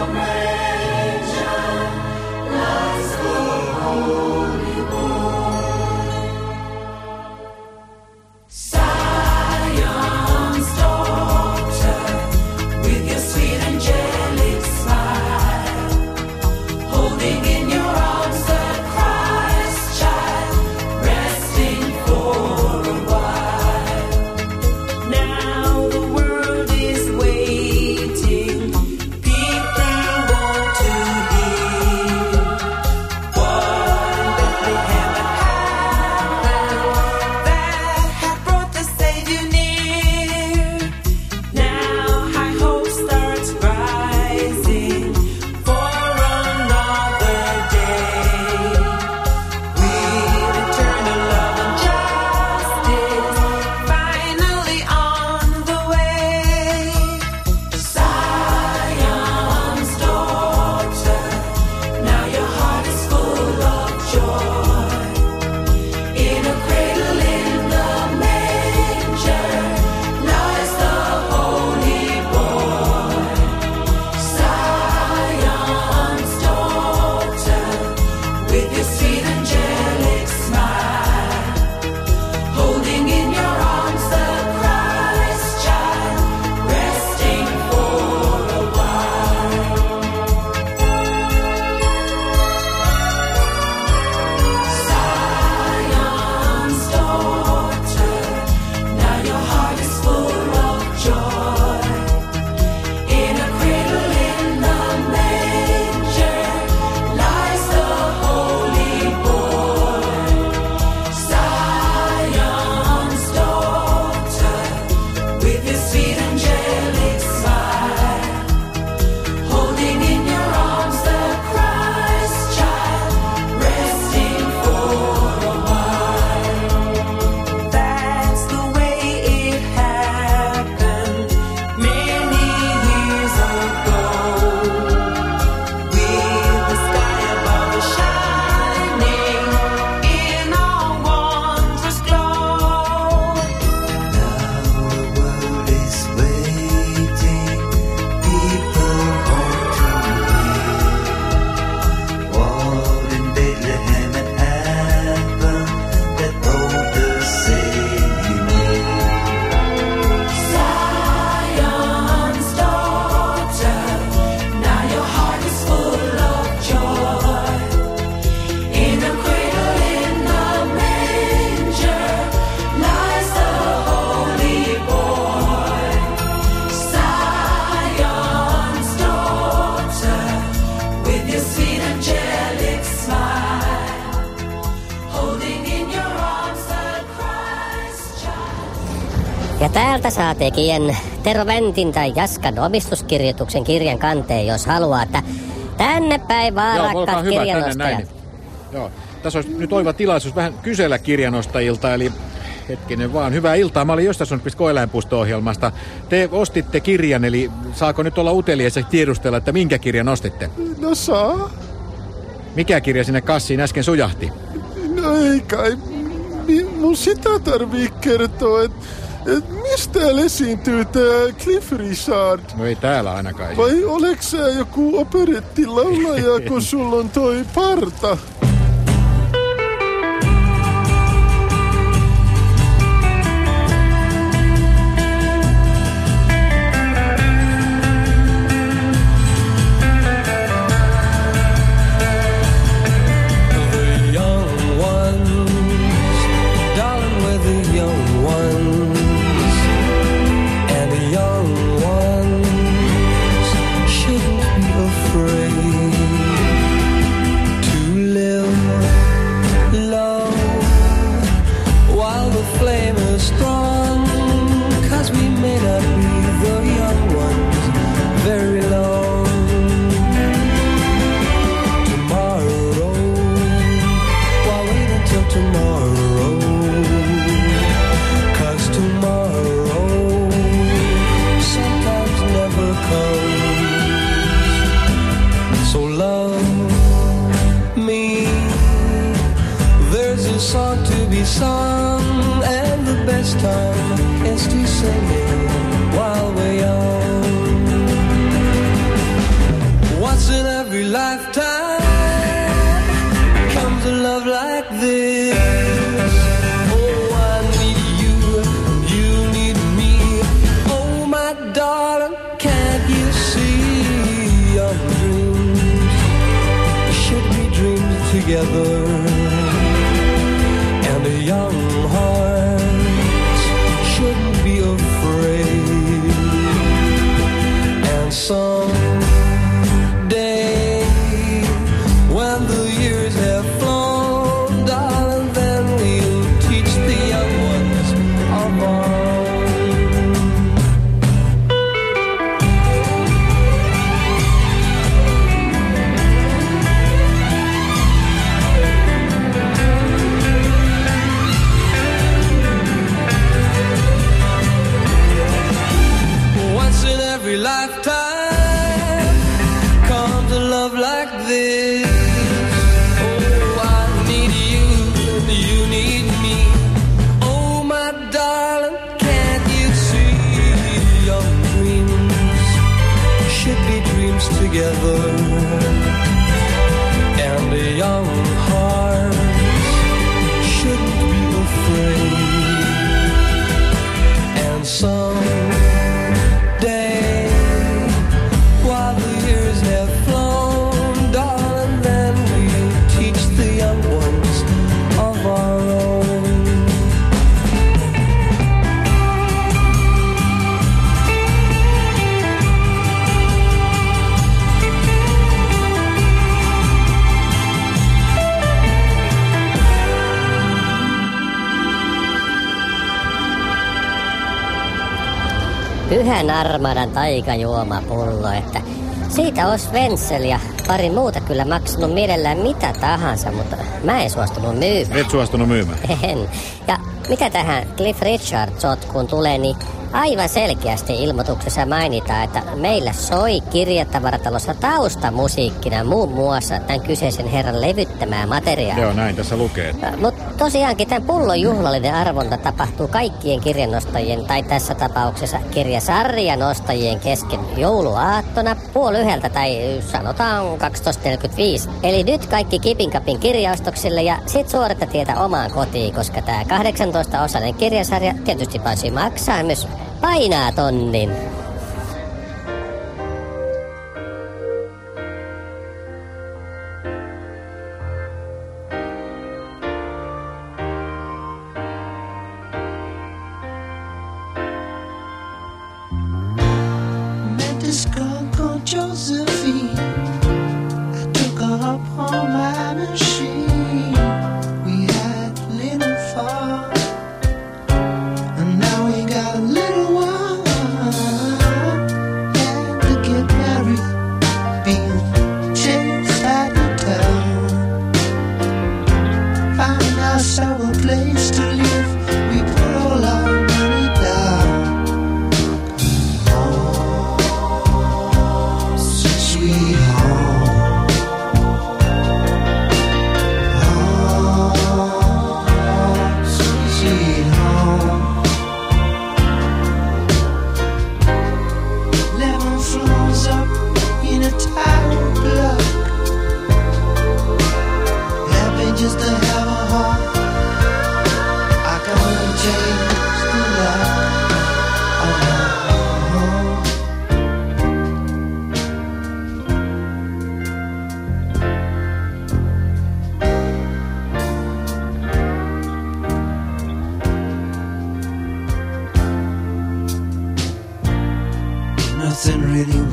Speaker 4: Ja täältä saa tekijän Tero Väntin tai Jaskan omistuskirjoituksen kirjan kanteen, jos haluaa, että tänne päin vaan
Speaker 3: Joo, olkaa
Speaker 4: rakkaat
Speaker 3: hyvä, tänne
Speaker 4: kirjanostajat.
Speaker 3: näin. Joo, tässä olisi nyt oiva tilaisuus vähän kysellä kirjanostajilta, eli hetkinen vaan, hyvää iltaa. Mä olin Jostason koeläinpuisto-ohjelmasta. Te ostitte kirjan, eli saako nyt olla utelias ja tiedustella, että minkä kirjan ostitte?
Speaker 10: No saa.
Speaker 3: Mikä kirja sinne kassiin äsken sujahti?
Speaker 10: No ei kai. Mun sitä tarvii kertoa, että et mistä täällä esiintyy tää Cliff Richard?
Speaker 3: No ei täällä ainakaan.
Speaker 10: Vai oleks sä joku operettilaulaja, kun sulla on toi parta?
Speaker 4: Pyhän Armadan taikajuomapullo, että siitä olisi Wenzel ja pari muuta kyllä maksanut mielellään mitä tahansa, mutta mä en suostunut myymään.
Speaker 3: Et suostunut myymään?
Speaker 4: En. Ja mitä tähän Cliff Richard-sotkuun tulee, niin aivan selkeästi ilmoituksessa mainitaan, että meillä soi kirjatavaratalossa taustamusiikkina muun muassa tämän kyseisen herran levyttämää materiaalia.
Speaker 3: Joo, näin tässä lukee.
Speaker 4: Mutta tosiaankin tämän pullon juhlallinen arvonta tapahtuu kaikkien kirjanostajien, tai tässä tapauksessa kirjasarjan ostajien kesken jouluaattona puoli yhdeltä tai sanotaan kaksitoista neljäkymmentäviisi. Eli nyt kaikki Kipinkapin kirjaostoksille ja sit suorata tietä omaan kotiin, koska tää kahdeksantoista-osainen kirjasarja tietysti paitsi maksaa myös painaa tonnin.
Speaker 14: This girl called Josephine, I took her up on my machine. We had little fun, and now we got a little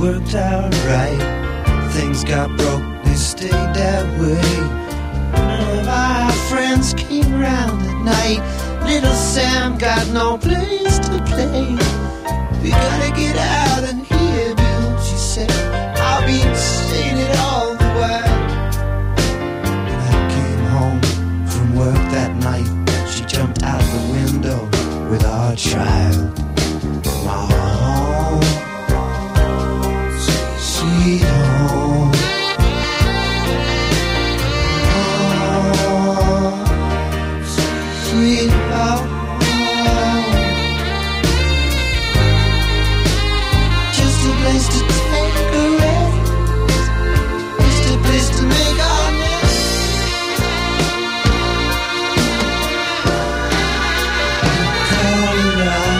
Speaker 14: worked out right. Things got broke, they stayed that way. None of our friends came round at night. Little Sam got no place to play. We gotta get out of here, Bill, she said. I'll be saying it all the while. When I came home from work that night, she jumped out the window with our child. My home, sweet home. Oh, sweet home. Just a place to take a rest. Just a place to make our nest. Call it out.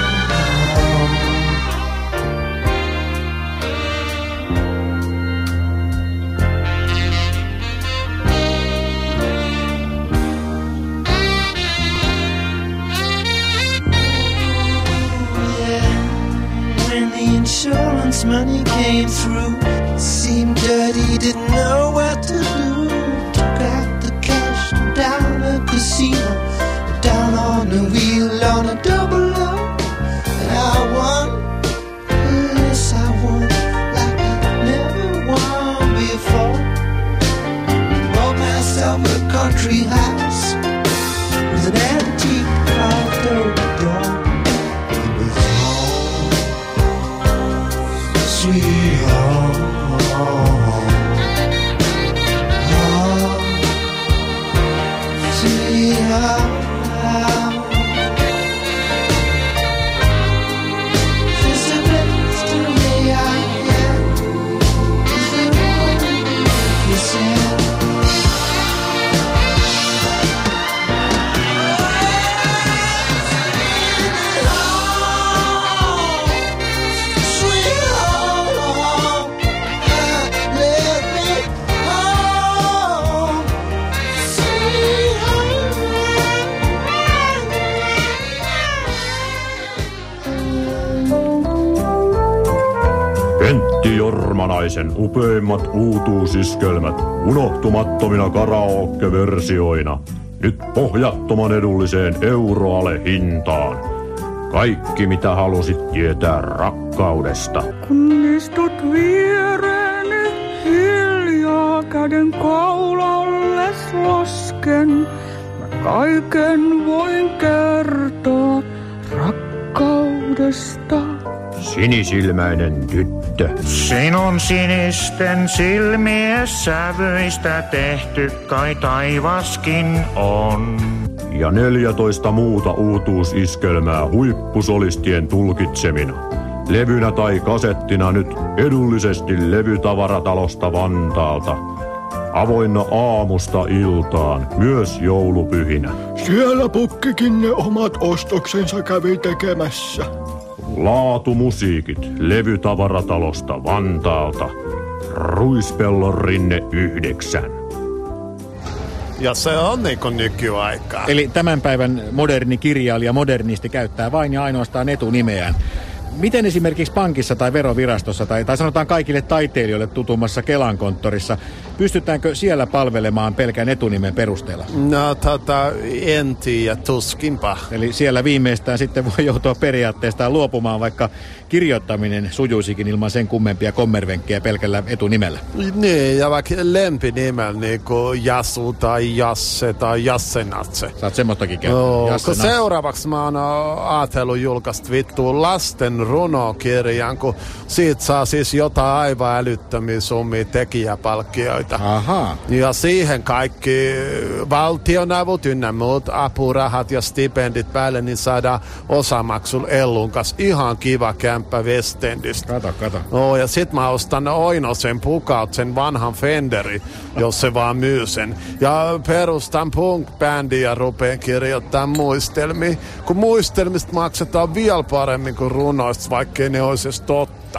Speaker 14: Insurance money came through. Seemed dirty, didn't know what to do. Took out the cash down a casino, down on the wheel on a double O. And I won, yes I won, like I never won before. Bought myself a country house with an antique carved oak door. Sweet home, home, sweet home. Just a place to lay our head. Just a moment you said.
Speaker 15: Pentti Jormanaisen upeimmat uutuusiskelmät unohtumattomina karaoke-versioina. Nyt pohjattoman edulliseen euroale hintaan. Kaikki mitä halusit tietää rakkaudesta.
Speaker 13: Kun istut viereeni hiljaa käden kaulalles lasken, mä kaiken voin kertoa rakkaudesta.
Speaker 15: Sinisilmäinen tyttö.
Speaker 16: Sinun sinisten silmien sävyistä tehty kai taivaskin on.
Speaker 15: Ja neljätoista muuta uutuusiskelmää huippusolistien tulkitsemina. Levynä tai kasettina nyt edullisesti levytavaratalosta Vantaalta. Avoinna aamusta iltaan, myös joulupyhinä.
Speaker 10: Siellä pukkikin ne omat ostoksensa kävi tekemässä.
Speaker 15: Laatumusiikit levytavaratalosta Vantaalta. Ruispellon rinne yhdeksän.
Speaker 1: Ja se on niinku nykyaikaa.
Speaker 3: Eli tämän päivän moderni kirjailija, modernisti käyttää vain ja ainoastaan etunimeään. Miten esimerkiksi pankissa tai verovirastossa tai, tai sanotaan kaikille taiteilijoille tutummassa Kelan konttorissa, pystytäänkö siellä palvelemaan pelkän etunimen perusteella?
Speaker 1: No tota, en tiedä, tuskinpa.
Speaker 3: Eli siellä viimeistään sitten voi joutua periaatteestaan luopumaan, vaikka kirjoittaminen sujuisikin ilman sen kummempia kommervenkkejä pelkällä etunimellä.
Speaker 1: Niin, ja vaikka lempinimellä niin kuin Jasu tai Jasse tai Jassenatse.
Speaker 3: Sä oot semmoistakin käynyt.
Speaker 1: No, kun seuraavaksi mä oon ajatellut julkaista vittuun lasten runokirjan, kun siitä saa siis jotain aivan älyttömiä summia tekijäpalkkioita.
Speaker 3: Ahaa.
Speaker 1: Ja siihen kaikki valtionavut ynnä muut apurahat ja stipendit päälle, niin saadaan osamaksul Ellun kanssa ihan kiva kämppä Westendistä.
Speaker 3: Kato, kato.
Speaker 1: No, ja sit mä ostan Oinosen pukaut, sen vanhan Fenderi, jos se vaan myy sen. Ja perustan punk-bändin ja rupeen kirjoittaa muistelmia, kun muistelmista maksetaan vielä paremmin kuin runoista, vaikkei ne olisi edes totta.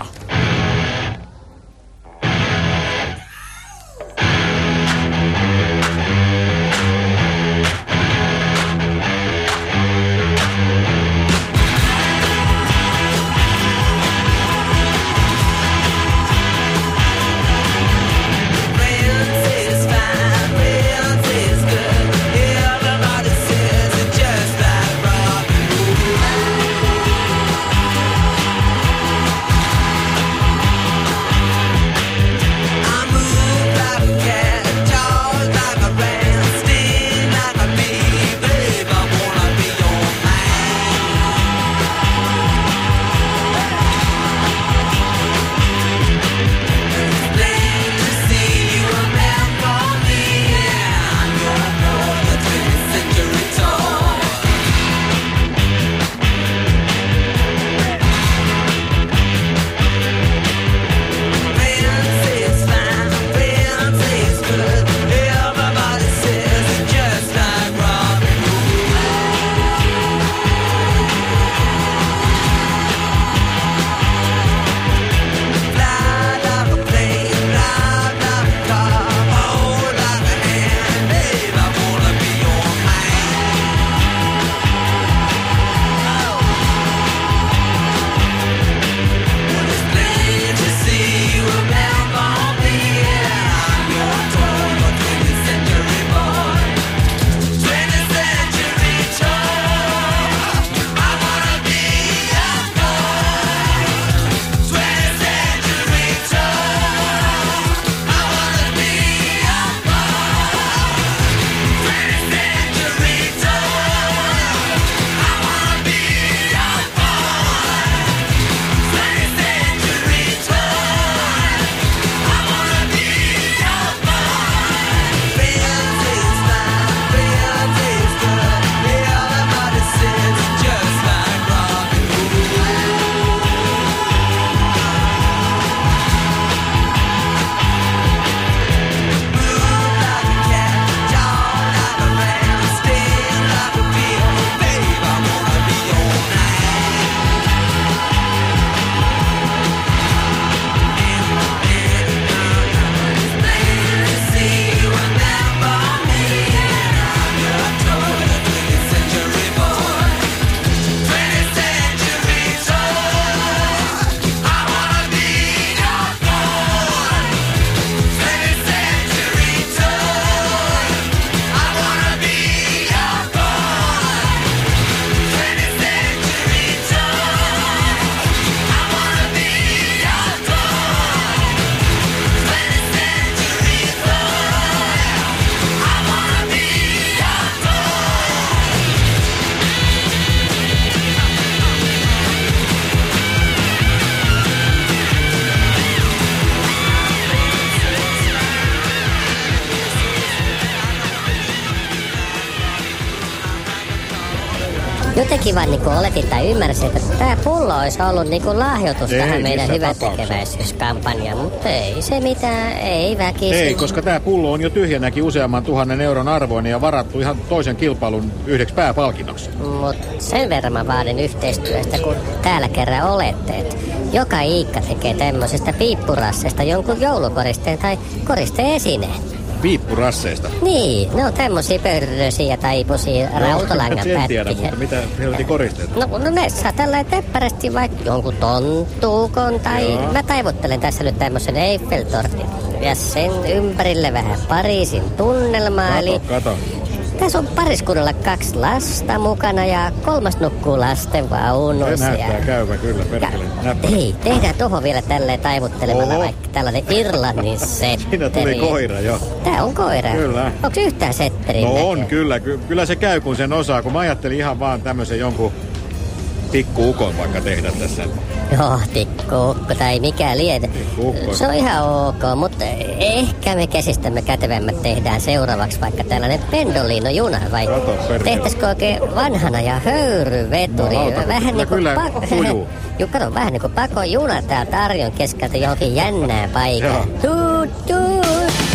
Speaker 4: jotenkin vaan niinku oletin tai ymmärsin, että tää pullo olisi ollut niinku lahjoitus
Speaker 3: Ei,
Speaker 4: tähän meidän
Speaker 3: missään
Speaker 4: hyväntekeväisyyskampanjaan, mutta ei se mitään, ei väkisin.
Speaker 3: Ei, koska tämä pullo on jo tyhjänäkin useamman tuhannen euron arvoinen ja varattu ihan toisen kilpailun yhdeksi pääpalkinnoksi.
Speaker 4: Mut sen verran mä vaadin yhteistyöstä, kun täällä kerran olette, että joka Iikka tekee tämmöisestä piippurasseesta jonkun joulukoristeen tai koristeen esineen.
Speaker 3: Piippurasseista?
Speaker 4: Niin, ne on tämmösiä pörrösiä tai ipusia rautalangan pätkiä.
Speaker 3: En tiedä, mutta mitä helvetin koristeet?
Speaker 4: No, no ne saa tällainen teppärästi vaikka jonkun tonttuukon tai Joo. mä taivuttelen tässä nyt tämmösen Eiffeltornin. Ja sen ympärille vähän Pariisin tunnelmaa.
Speaker 3: Kato,
Speaker 4: eli
Speaker 3: kato.
Speaker 4: Tässä on pariskunnalla kaksi lasta mukana ja kolmas nukkuu lasten vaunuissa.
Speaker 3: Se näyttää käyvä kyllä, perkele.
Speaker 4: Hei, tehdään tohon vielä tälleen taivuttelemalla Oho. vaikka tällainen Irlannin setteri.
Speaker 3: Siinä tuli koira jo.
Speaker 4: Tää on koira.
Speaker 3: Kyllä.
Speaker 4: Onko yhtään setteriä?
Speaker 3: No on, kyllä. Ky- kyllä se käy, kun sen osaa. Kun mä ajattelin ihan vaan tämmöisen jonkun pikkuukon vaikka tehdä tässä.
Speaker 4: Joo, pikkuukko tai mikä lienee. Se on ihan ok, mutta ehkä me käsistämme kätevämmät tehdään seuraavaksi vaikka tällainen Pendolino-juna, vai tehtäisikö oikein vanhana ja höyryveturi?
Speaker 3: No,
Speaker 4: vähän niin kuin
Speaker 3: pa- sujuu.
Speaker 4: Jukka on vähän niin kuin pakojuna täältä Arjon keskeltä johonkin jännää paikkaan. Tuut, tuut.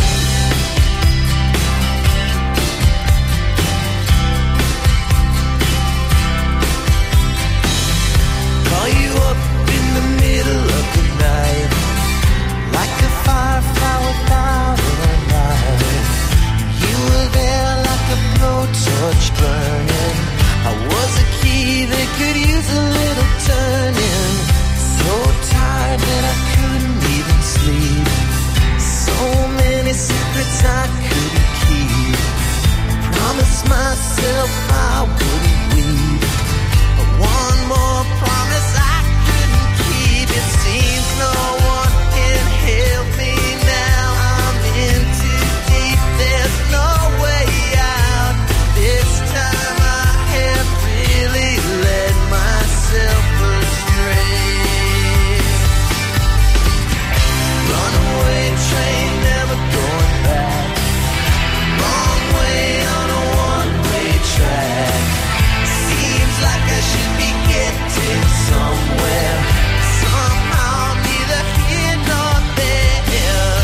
Speaker 14: Torch burning. I was a key that could use a little turning. So tired that I couldn't even sleep. So many secrets I couldn't keep. Promised myself I wouldn't weep. One more promise I couldn't keep. It seems no one can help me now. I'm in too deep. There's no way out. This time I have really led myself astray. Runaway train, never going back. Wrong way on a one-way track. Seems like I should be getting somewhere. Somehow neither here nor there.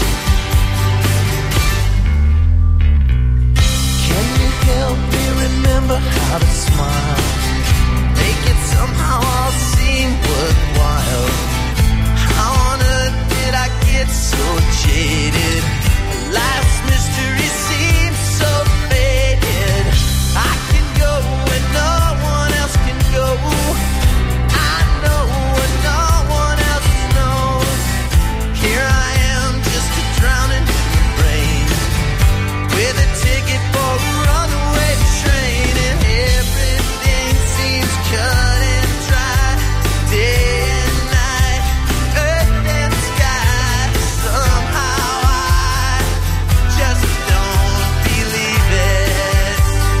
Speaker 14: Can you help me remember how to smile? Make it somehow all seem worthwhile. How on earth did I get so jaded? Life's mystery seems so faded. I can go when no one else can go. I know when no one else knows. Here I am, just a drowning in the rain, with a ticket for a runaway train, and everything seems cut and dry. Day and night, earth and sky. Somehow I just don't believe it.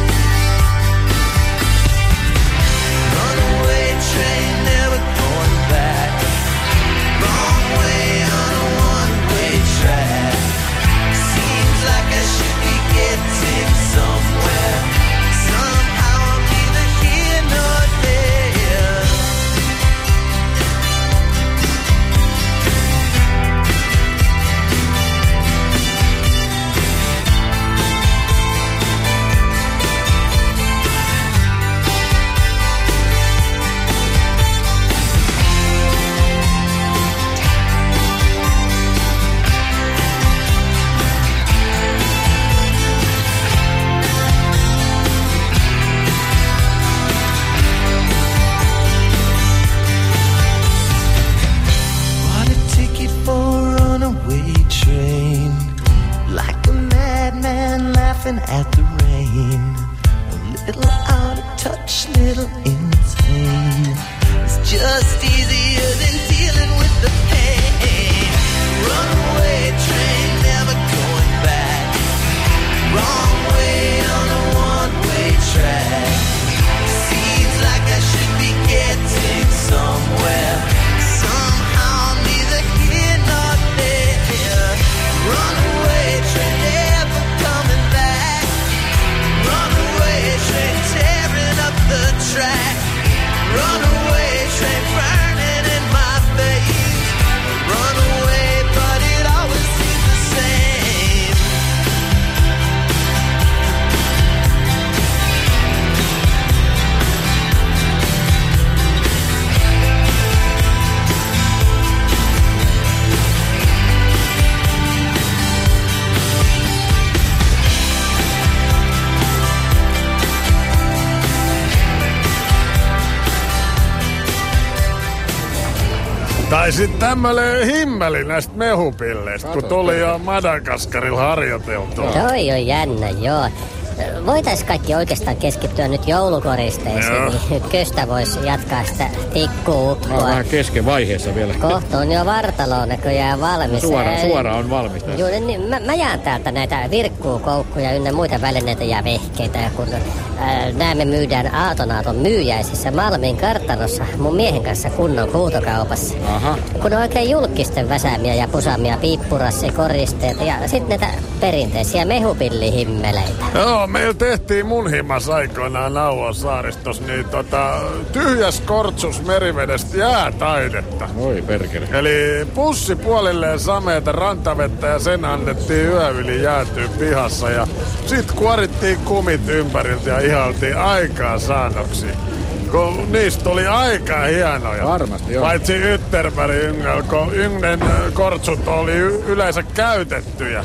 Speaker 14: Runaway train, never going back. Wrong way on a one-way track. Seems like I should be getting somewhere. Somehow I'm neither here nor there. Bought a ticket for a runaway train, like a madman laughing at the rain. A little out of touch, little insane. It's just easier than dealing with the pain. Runaway train, never going back. Wrong way on a one-way track. Seems like I should be getting somewhere. Somehow I'm neither here nor there. Runaway train, never coming back. Runaway train, tearing up the
Speaker 1: Tai sit tämmönen himmeli näistä mehupilleistä, kun tuli jo Madagaskarilla harjoiteltua.
Speaker 4: Toi on jännä, joo. Voitais kaikki oikeastaan keskittyä nyt joulukoristeisiin,
Speaker 1: Joo.
Speaker 4: niin Köstä voisi jatkaa sitä tikkuukkoa.
Speaker 3: On vähän kesken vaiheessa vielä.
Speaker 4: Kohta on jo vartalo näköjään valmis.
Speaker 3: Suora, suora on valmis tässä.
Speaker 4: Joo, niin mä, mä jään täältä näitä virkkuukoukkuja ynnä muita välineitä ja vehkeitä. Ja kun ää, nää me myydään Aatonaaton myyjäisissä Malmin kartanossa mun miehen kanssa kunnon huutokaupassa.
Speaker 3: Aha.
Speaker 4: Kun on oikein julkisten väsäämiä ja pusaamia piippurassiekoristeita ja sit näitä perinteisiä mehupillihimmeleitä.
Speaker 1: Joo, meillä tehtiin mun himas aikoinaan Nauon saaristos, niin tota, tyhjäs kortsus merivedestä jäätaidetta.
Speaker 3: Oi perkele.
Speaker 1: Eli pussi puolilleen sameeta rantavettä ja sen annettiin yö yli jäätyä pihassa ja sit kuorittiin kumit ympäriltä ja ihailtiin aikaa saannoksi. Kun niistä tuli aika hienoja.
Speaker 3: Varmasti, joo.
Speaker 1: Paitsi Ytterberg yngel, kun ynglen kortsut oli y- yleensä käytettyjä.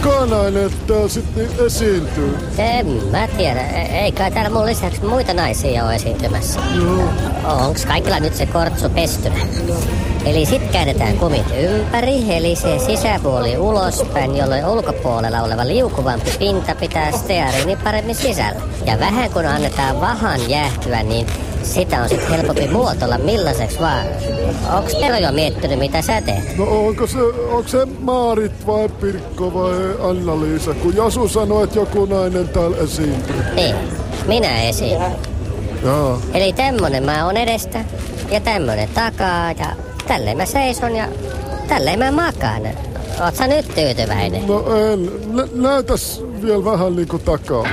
Speaker 10: kuka nainen täällä sitten esiintyy?
Speaker 4: En mä tiedä. Ei kai täällä mun lisäksi muita naisia ole esiintymässä.
Speaker 10: Joo.
Speaker 4: Onks kaikilla nyt se kortsu pestynä? Eli sit käännetään kumit ympäri, eli se sisäpuoli ulospäin, jolloin ulkopuolella oleva liukuvampi pinta pitää steariini paremmin sisällä. Ja vähän kun annetaan vahan jäähtyä, niin sitä on sit helpompi muotoilla millaiseksi vaan. Onks Tero jo miettinyt, mitä sä teet?
Speaker 10: No onko se, onko se Maarit vai Pirkko vai Anna-Liisa? Kun Jasu sanoi, että joku nainen täällä esiintyy.
Speaker 4: Niin, minä esiin.
Speaker 10: Jaa.
Speaker 4: Eli tämmönen mä oon edestä ja tämmönen takaa ja tälleen mä seison ja tälleen mä makaan. Oot sä nyt tyytyväinen?
Speaker 10: No en. Nä- näytäs vielä vähän niinku takaa.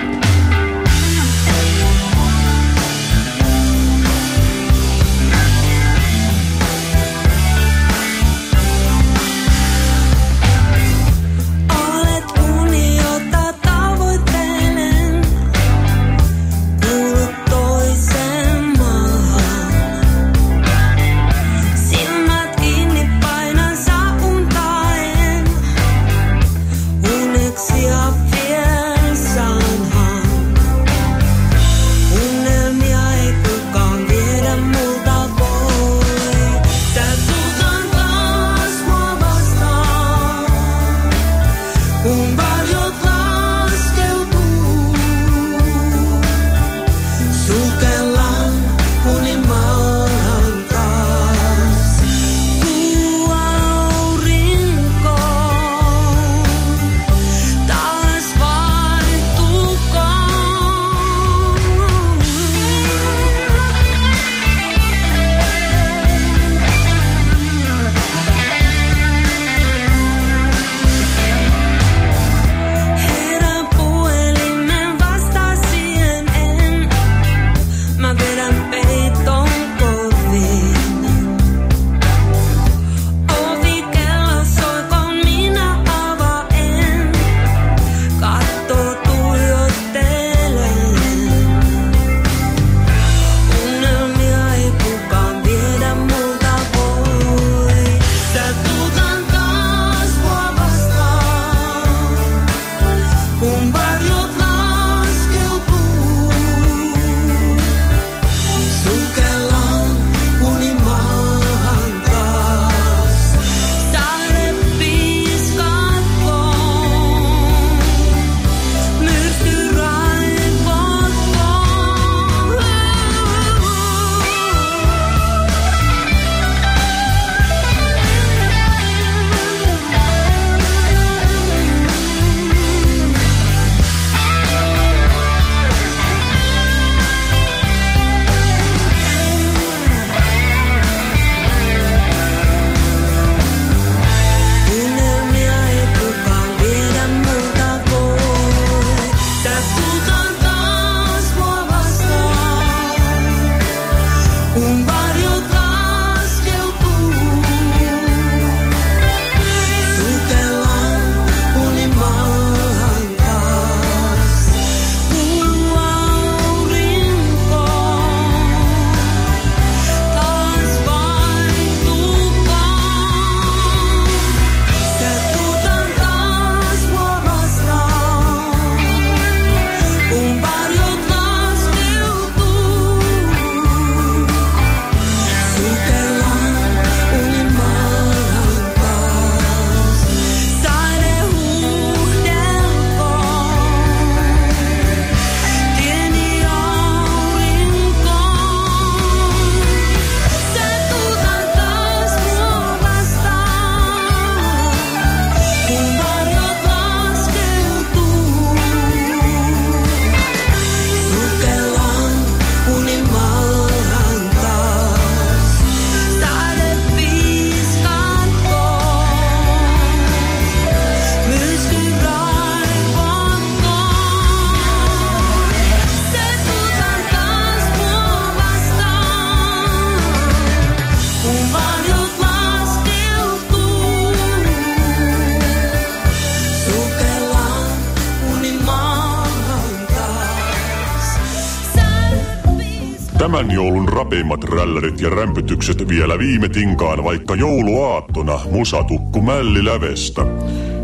Speaker 11: Tämän joulun rapeimmat rällärit ja rämpytykset vielä viime tinkaan vaikka jouluaattona musatukku mällilävestä.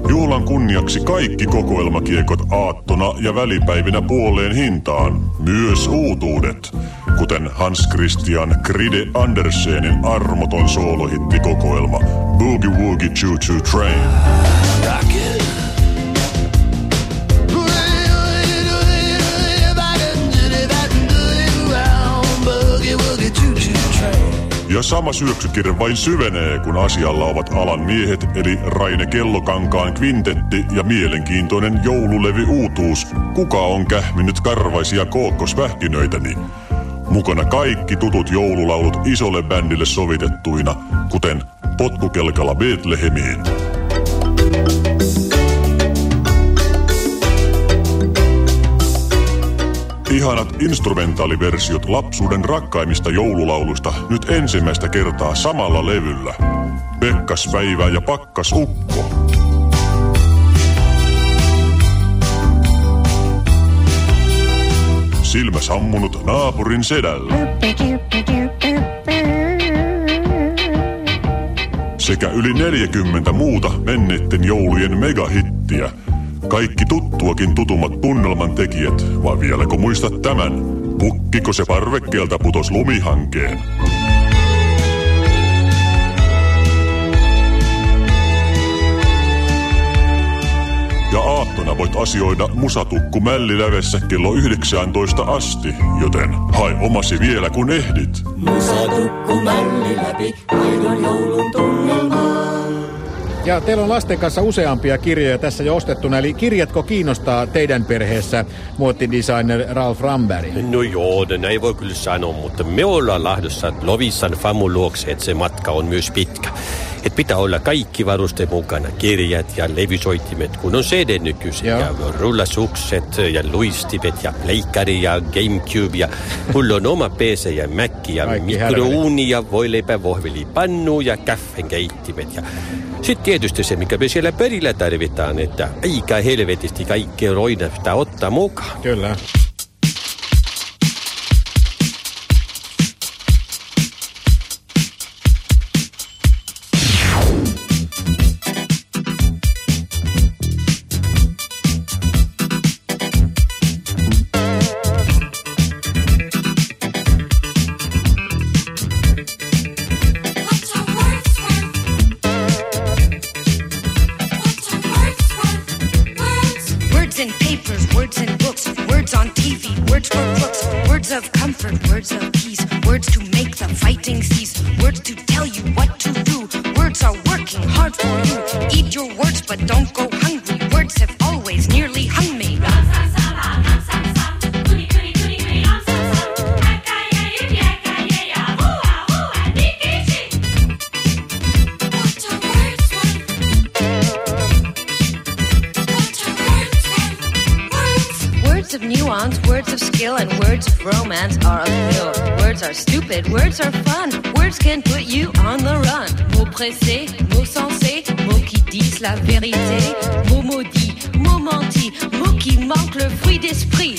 Speaker 11: Juhlan kunniaksi kaikki kokoelmakiekot aattona ja välipäivinä puoleen hintaan, myös uutuudet, kuten Hans Christian Kride Andersenin armoton soolohittikokoelma Boogie Woogie Choo Choo Train. Ja sama syöksykirja vain syvenee, kun asialla ovat alan miehet, eli Raine Kellokankaan kvintetti ja mielenkiintoinen joululevy-uutuus Kuka on kähminyt karvaisia kookkosvähkinöitäni. Mukana kaikki tutut joululaulut isolle bändille sovitettuina, kuten Potkukelkala Betlehemiin. Ihanat instrumentaaliversiot lapsuuden rakkaimmista joululauluista nyt ensimmäistä kertaa samalla levyllä. Pekkaspäivä ja Pakkasukko. Silmä sammunut naapurin sedällä. Sekä yli neljäkymmentä muuta menneitten joulujen megahittiä. Kaikki tuttuakin tutummat tunnelman tekijät, vai vieläkö muistat tämän? Pukkiko se parvekkeelta putos lumihankeen? Ja aattona voit asioida Musatukku Mällilävessä kello yhdeksäntoista asti, joten hae omasi vielä kun ehdit.
Speaker 17: Musatukku Mälliläpi, aidon joulun tunnelmaa.
Speaker 3: Ja teillä on lasten kanssa useampia kirjoja tässä jo ostettuna, eli kirjatko kiinnostaa teidän perheessä muotidesigner Ralph Ramberg?
Speaker 2: No joo, näin voi kyllä sanoa, mutta me ollaan lähdössä Lovisan Famun luokse, että se matka on myös pitkä. Että pitää olla kaikki varusteet mukana, kirjat ja levysoittimet, kun on C D nykyisin. Ja rullasukset ja luistimet ja pleikkari ja Gamecube ja mulla on oma P C ja Mac ja mikrouuni ja voileipä vohvelipannu ja kaffenkeittimet ja sitten tietysti se, mikä me siellä perillä tarvitaan, että eikä helvetisti kaikkea roinasta ottaa mukaan.
Speaker 3: Kyllä.
Speaker 18: Words are fun. Words can put you on the run. Mots pressés, mots sensés, mots qui disent la vérité. Mots maudits, mots mentis, mots qui manquent le fruit d'esprit.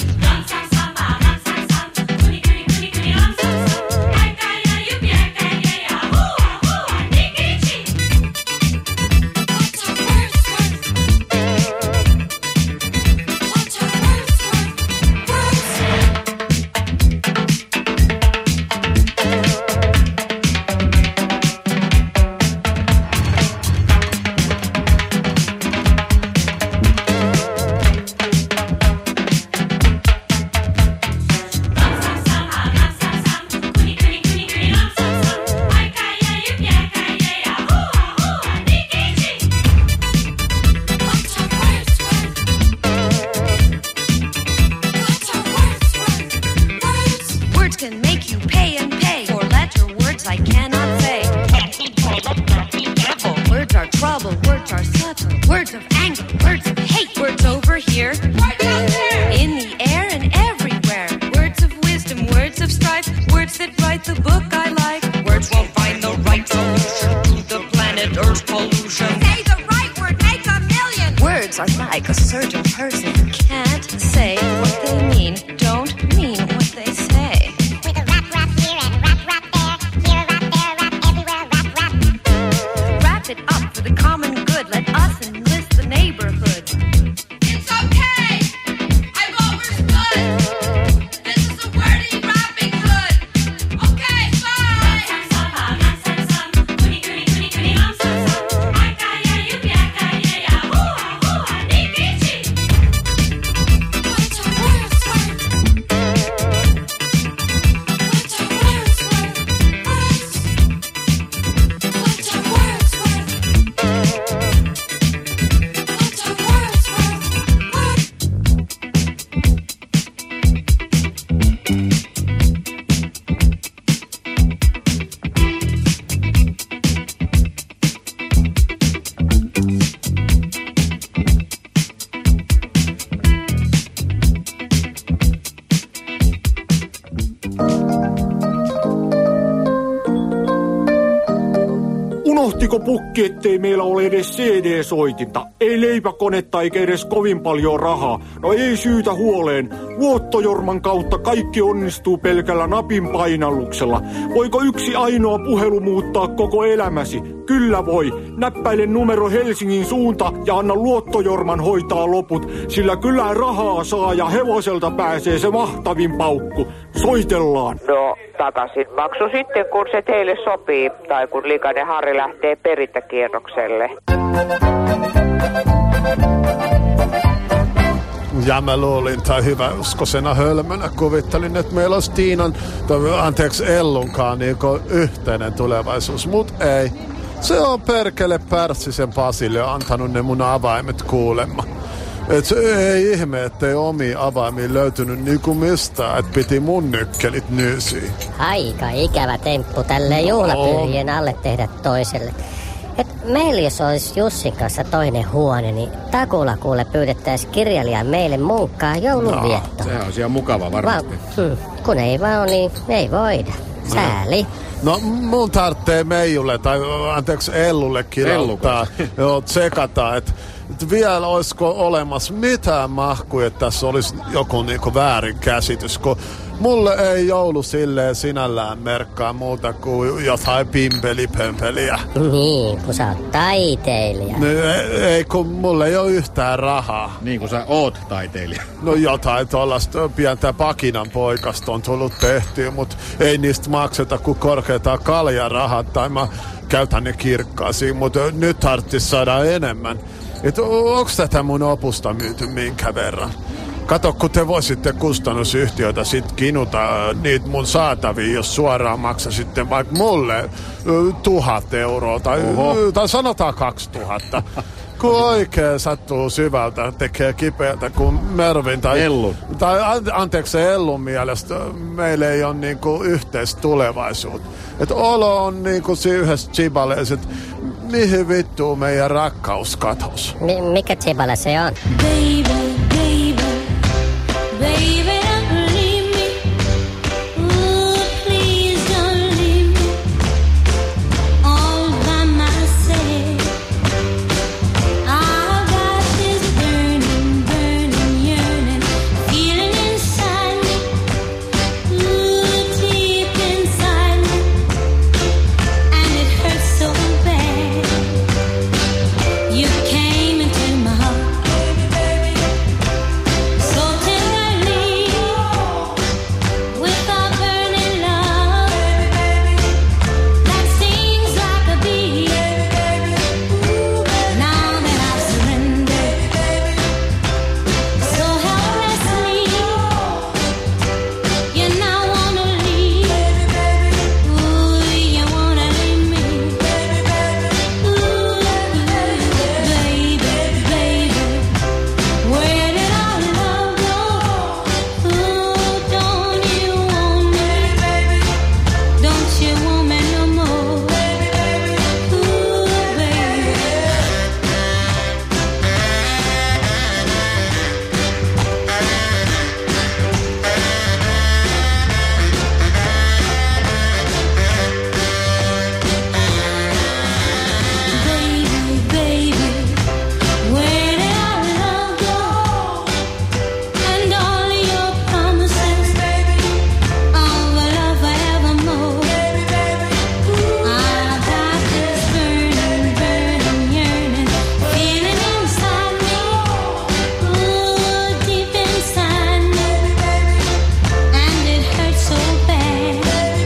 Speaker 18: It up for the common good. Let us enlist the nation.
Speaker 19: Ottiko pukki, ettei meillä ole edes C D-soitinta? Ei leipäkonetta eikä edes kovin paljon rahaa. No ei syytä huoleen. Luottojorman kautta kaikki onnistuu pelkällä napin painalluksella. Voiko yksi ainoa puhelu muuttaa koko elämäsi? Kyllä voi. Näppäile numero Helsingin suunta ja anna Luottojorman hoitaa loput. Sillä kyllä rahaa saa ja hevoselta pääsee se mahtavin paukku. Soitellaan.
Speaker 20: No, takaisin maksu sitten, kun se teille sopii. Tai kun likainen Harri lähtee perintäkierrokselle.
Speaker 1: Ja mä luulin, tai hyvä uskosena hölmönä kuvittelin, että meillä olisi Tiinan, tai anteeksi Ellunkaan niinku yhteinen tulevaisuus, mut ei. Se on perkele Pärssisen Pasille antanut ne mun avaimet kuulemma. Et se ei ihme, ettei omia avaimia löytynyt niinku mistään, et piti mun nykkelit nyysiin.
Speaker 4: Aika ikävä temppu tälle juhlapyhien alle tehdä toiselle. Et meillä jos olisi Jussin kanssa toinen huone, niin takuulla kuule pyydettäisiin kirjailijaa meille munkkaan joulunviettoon.
Speaker 3: No, sehän olisi ihan mukava varmasti.
Speaker 4: Va- hmm, kun ei vaan, niin ei voida. Sääli.
Speaker 1: No mun tarvitsee Meijulle tai anteeksi Ellulle kilauttaa. Joo, tsekata, että et vielä olisiko olemassa mitään mahkuja, että tässä olisi joku niinku väärinkäsitys, kun mulle ei joulu silleen sinällään merkkaa muuta kuin jotain pimpelipömpeliä.
Speaker 4: Niin, kun sä oot taiteilija.
Speaker 1: No, ei, ei, kun mulle ei ole yhtään rahaa.
Speaker 3: Niin, kun sä oot taiteilija.
Speaker 1: No jotain tuollaista pientä pakinan poikasta on tullut tehtyä, mutta ei niistä makseta kuin korkeintaan kaljarahat, tai mä käytän ne kirkkaasiin, mutta nyt tarvitsisi saada enemmän. Et onks tätä mun opusta myyty minkä verran? Kato, kun te voisitte kustannusyhtiöitä sit kinuta niitä mun saatavia, jos suoraan maksasitte vaikka mulle tuhat euroa tai, tai sanotaan kaksi tuhatta. Kun oikein sattuu syvältä, tekee kipeältä, kun Mervin tai,
Speaker 3: Ellu.
Speaker 1: tai anteeksi Ellun mielestä meillä ei ole niinku yhteistä tulevaisuutta. Et olo on niinku yhdessä chibaleessa, että mihin vittuu meidän rakkaus katos.
Speaker 4: Mi- mikä chibale se on?
Speaker 7: Baby, baby, baby, don't leave me. Ooh, please don't leave me all by myself. I've got this burning, burning yearning feeling inside me. Ooh, deep inside me, and it hurts so bad. You came into my heart so tenderly with our burning love that stings like a bee. Now that I've surrendered so helplessly, you now wanna leave. Ooh, you wanna leave me. Ooh, baby, baby, where did our love go? Ooh, don't you want me? Don't you want me no more? Ooh, baby. Baby, baby, where did our love go? And all your promises of a love forevermore. I've got this burning, burning yearning feeling inside me. Ooh, deep inside me, and it hurts so bad.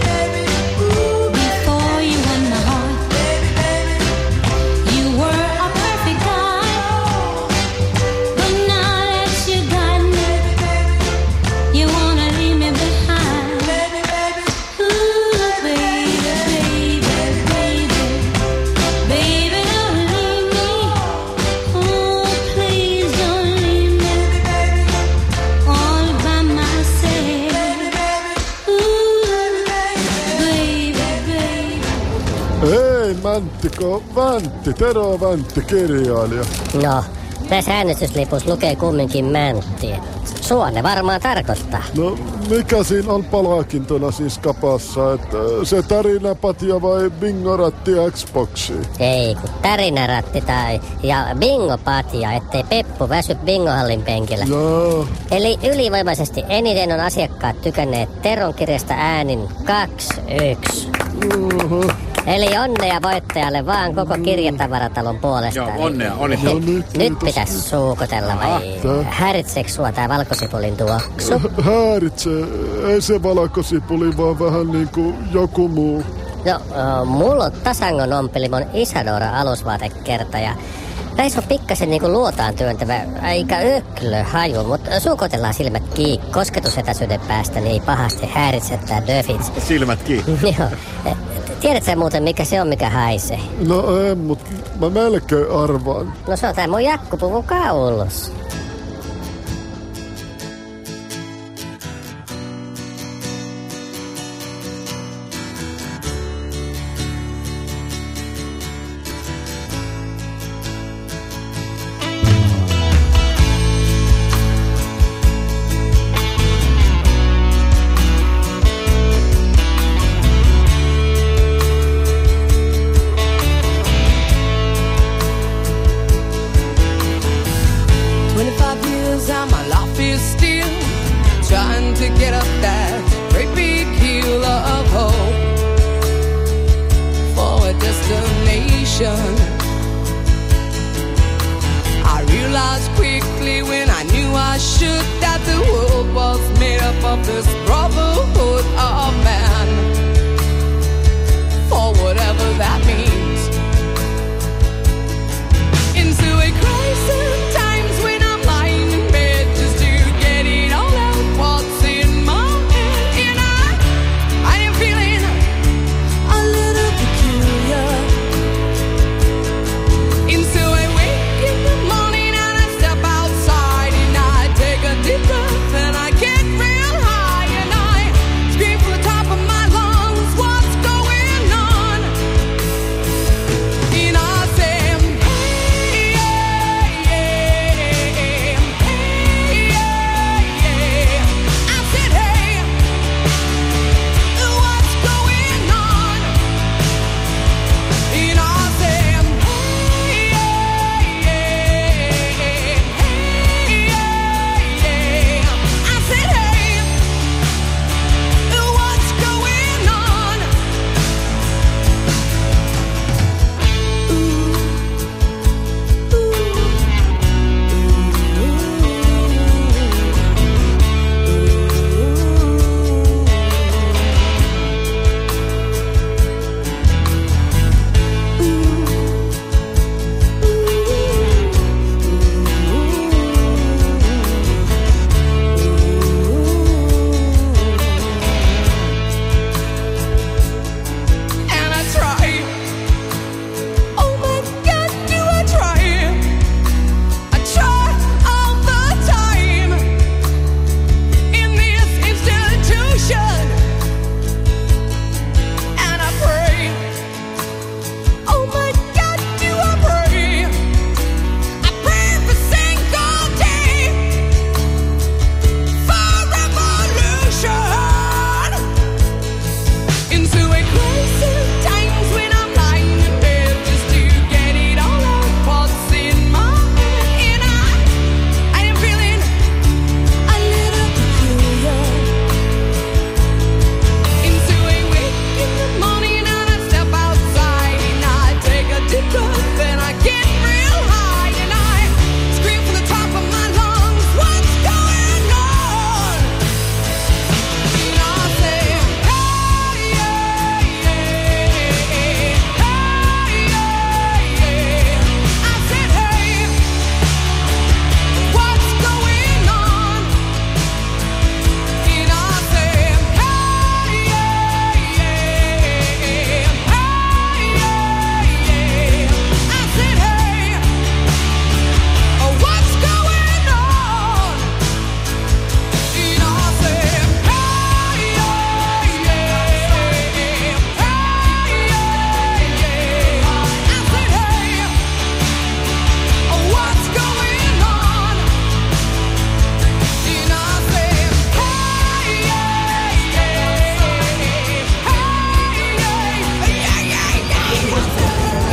Speaker 7: Before you won my heart, you were a perfect guy, but now that you got me, you wanna leave me behind. Ooh, baby, baby, baby, baby, don't leave me. Oh, please don't leave me all by myself. Ooh, baby, baby.
Speaker 10: Hei Manttiko, Vantti, Tero Vantti, kirjailija.
Speaker 4: No, Tässä äänestyslipussa lukee kumminkin Mäntti. Sua ne varmaan tarkoittaa.
Speaker 10: No, mikä siinä on palakintona siis kapassa? Että se tärinäpatja vai bingoratti Xboxiin?
Speaker 4: Ei, kun tärinäratti tai ja bingopatja, ettei Peppu väsy bingohallin penkillä.
Speaker 10: Joo.
Speaker 4: Eli ylivoimaisesti eniten on asiakkaat tykänneet Teron kirjasta äänin kaksi yksi.
Speaker 10: Uhuh.
Speaker 4: Eli onnea voittajalle vaan koko kirjatavaratalon puolesta.
Speaker 3: Joo, onnea, onnea.
Speaker 4: Nyt, nyt, nyt pitäisi suukotella vai häiritseekö sua tää valkosipulin tuoksu?
Speaker 10: Häiritsee. Ei se valkosipuli, vaan vähän niinku joku muu.
Speaker 4: No, uh, mulla on Tasangon ompelimon Isadora alusvaatekerta ja näissä on pikkasen niinku luotaan työntävä aika öklö haju, mutta suukotellaan silmät kiinni. Kosketusetäisyyden päästä niin ei pahasti häiritse tää Döfits.
Speaker 3: Silmät kiinni.
Speaker 4: Joo. Tiedät sä muuten mikä se on mikä haisee?
Speaker 10: No en, mut mä melkein arvaan.
Speaker 4: No se on tää mun jakkupuvun kaulus.
Speaker 8: Deep breath and I get real high and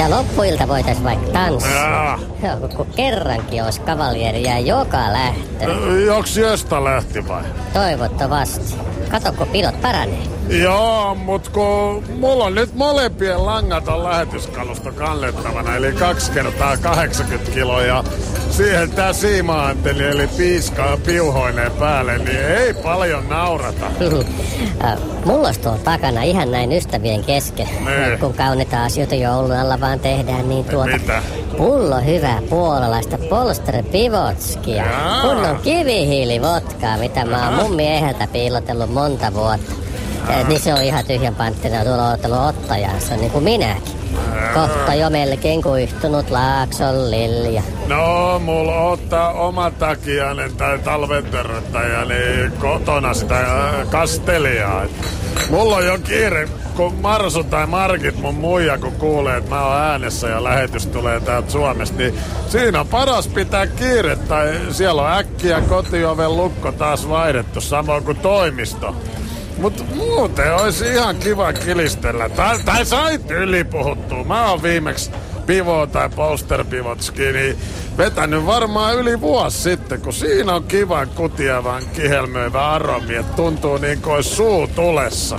Speaker 4: Ja loppuilta voitais vaikka tanssia.
Speaker 1: Jaa.
Speaker 4: Joo, kun kerrankin olisi kavalieriä joka lähtö.
Speaker 1: Joks Jöstä lähti vai?
Speaker 4: Toivottavasti. Kato, kun pidot paranee.
Speaker 1: Joo, mut kun mulla on nyt molempien langaton lähetyskalusto kannettavana, eli kaksi kertaa kahdeksankymmentä kiloa ja siihen tää siimaanteli, eli piiskaa piuhoineen päälle, niin ei paljon naurata.
Speaker 4: Mulla olisi tuolla takana ihan näin ystävien kesken,
Speaker 1: Ne.
Speaker 4: kun kauniita asioita joulun alla vaan tehdään, niin tuota...
Speaker 1: Mitä?
Speaker 4: Pullo hyvää puolalaista Polster Pivotskia.
Speaker 1: Jaa.
Speaker 4: Kunnon kivihiilivotkaa, mitä mä oon mun mieheltä piilotellut monta vuotta. Ja, niin se on ihan tyhjän panttina tuolla oottelun ottajansa, niin kuin minäkin. Kohta jo melkein kuihtunut Laakson lilja.
Speaker 1: No, mulla ottaa oma takiainen tai talventöröttäjäni kotona sitä äh, kasteliaa. Et mulla on jo kiire, kun Marsu tai Markit, mun muija, kun kuulee, että mä oon äänessä ja lähetys tulee täältä Suomesta, niin siinä on paras pitää kiire, tai siellä on äkkiä kotioven lukko taas vaihdettu, samoin kuin toimisto. Mut muuten olisi ihan kiva kilistellä. Tai, tai sait ylipuhuttua. Mä oon viimeksi Pivo tai Polster Pivotski, niin vetänyt varmaan yli vuosi sitten, kun siinä on kivan kutiavan kihelmöivä aromi, että tuntuu niin kuin olisi suu tulessa.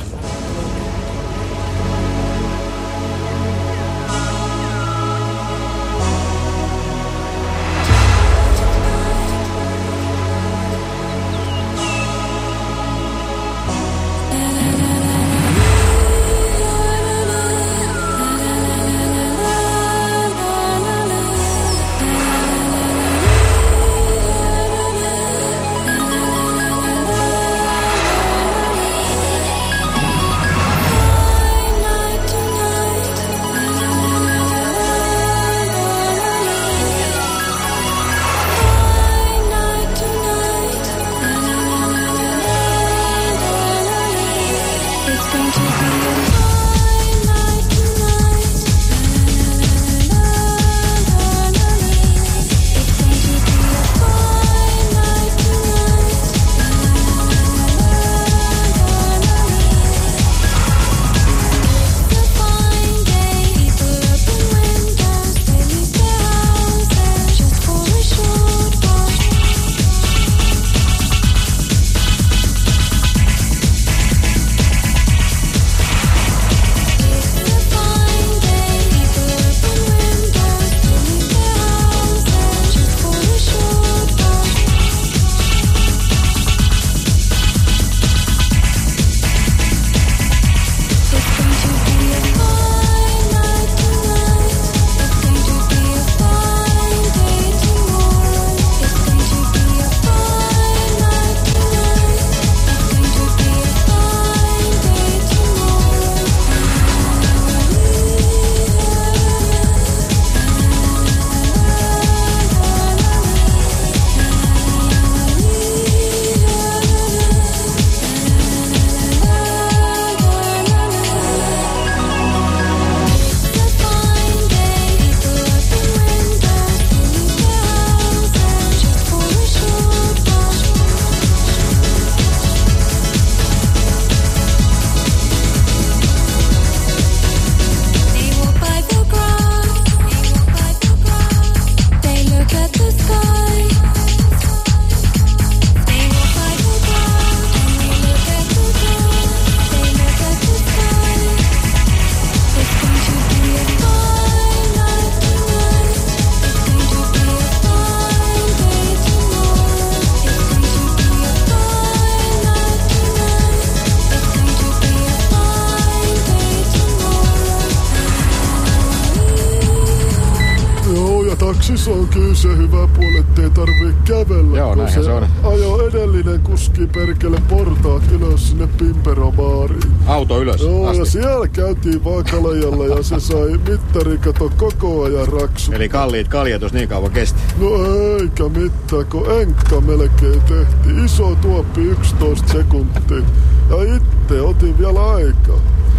Speaker 10: Taksissa on kyllä se hyvä puoli, ettei tarvii kävellä.
Speaker 3: Joo, näinhän se on.
Speaker 10: Ajo edellinen kuski perkele portaat ylös sinne Pimperobaariin.
Speaker 3: Auto ylös
Speaker 10: Joo,
Speaker 3: asti.
Speaker 10: ja siellä käytiin Vaakalajalla ja se sai mittari kato koko ajan raksu.
Speaker 3: Eli kalliit kaljatus niin kauan kesti.
Speaker 10: No eikä mitään, kun enkka melkein tehtiin. Iso tuoppi yksitoista sekuntia. Ja itse otin vielä aikaa.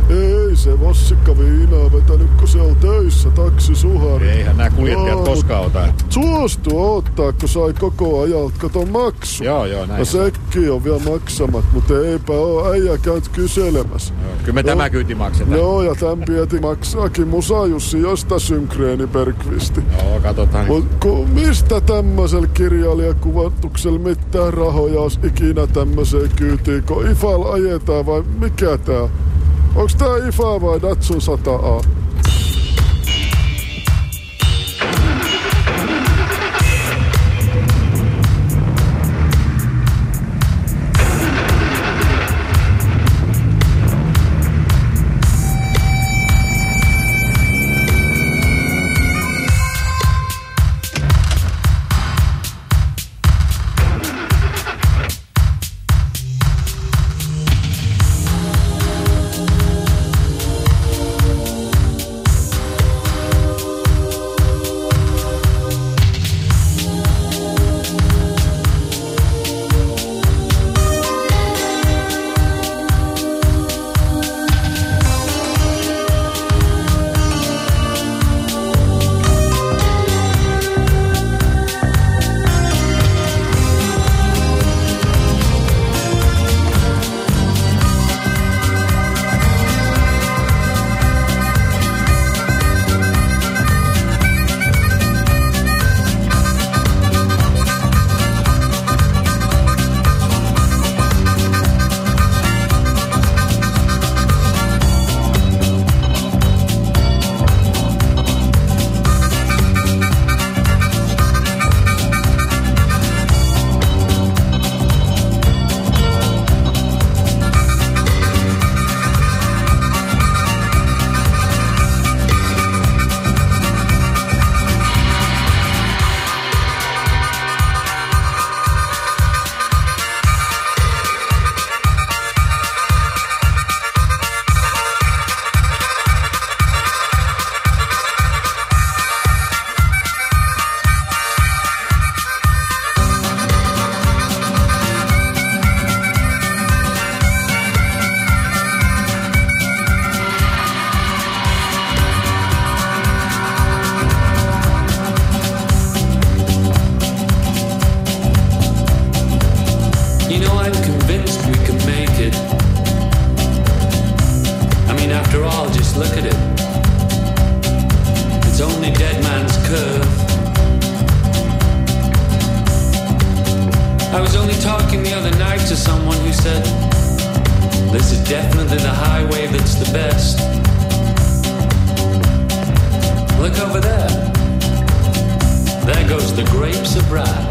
Speaker 10: Ei se Vossikka viinaa vetänyt, kun se on töissä taksisuhari.
Speaker 3: Eihän nämä kuljettajat koskaan ota.
Speaker 10: Suostu ottaa, kun sai koko ajan kato maksu.
Speaker 3: Joo, joo, näin.
Speaker 10: Ja sekin on vielä maksamat, mutta eipä oo äijä käynyt kyselemässä.
Speaker 3: Joo, kyllä me tämä kyyti maksetaan.
Speaker 10: Joo, ja tän pieti maksaakin Musa Jussi josta Synkreeni Bergqvisti.
Speaker 3: Joo, katsotaan.
Speaker 10: Mut ku, mistä tämmöisellä kirjailijakuvatuksella mitään rahoja olisi ikinä tämmöiseen kyytiin, kun Ifal ajetaan vai mikä tää? Onks tää Ifa vai Datsun sata A?
Speaker 21: I was only talking the other night to someone who said, this is definitely the highway that's the best. Look over there. There goes the grapes of wrath.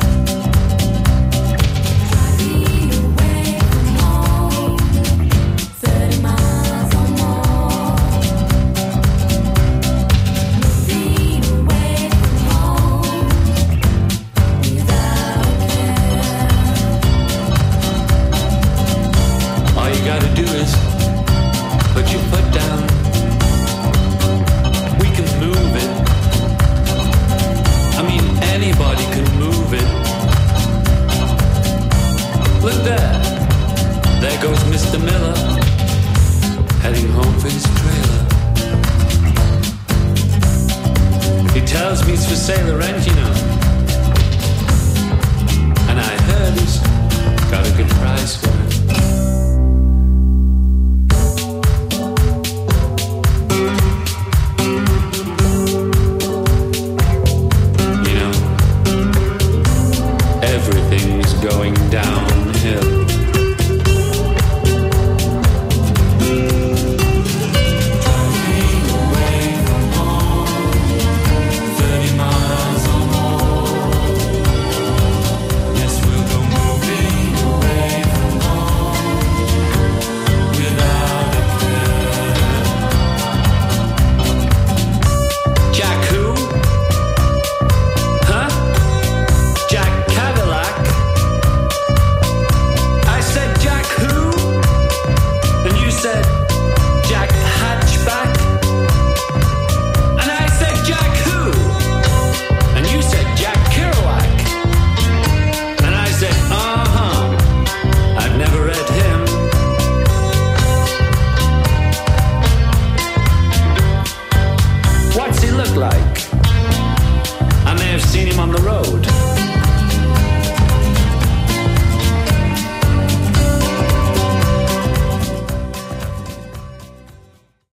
Speaker 21: him on the road.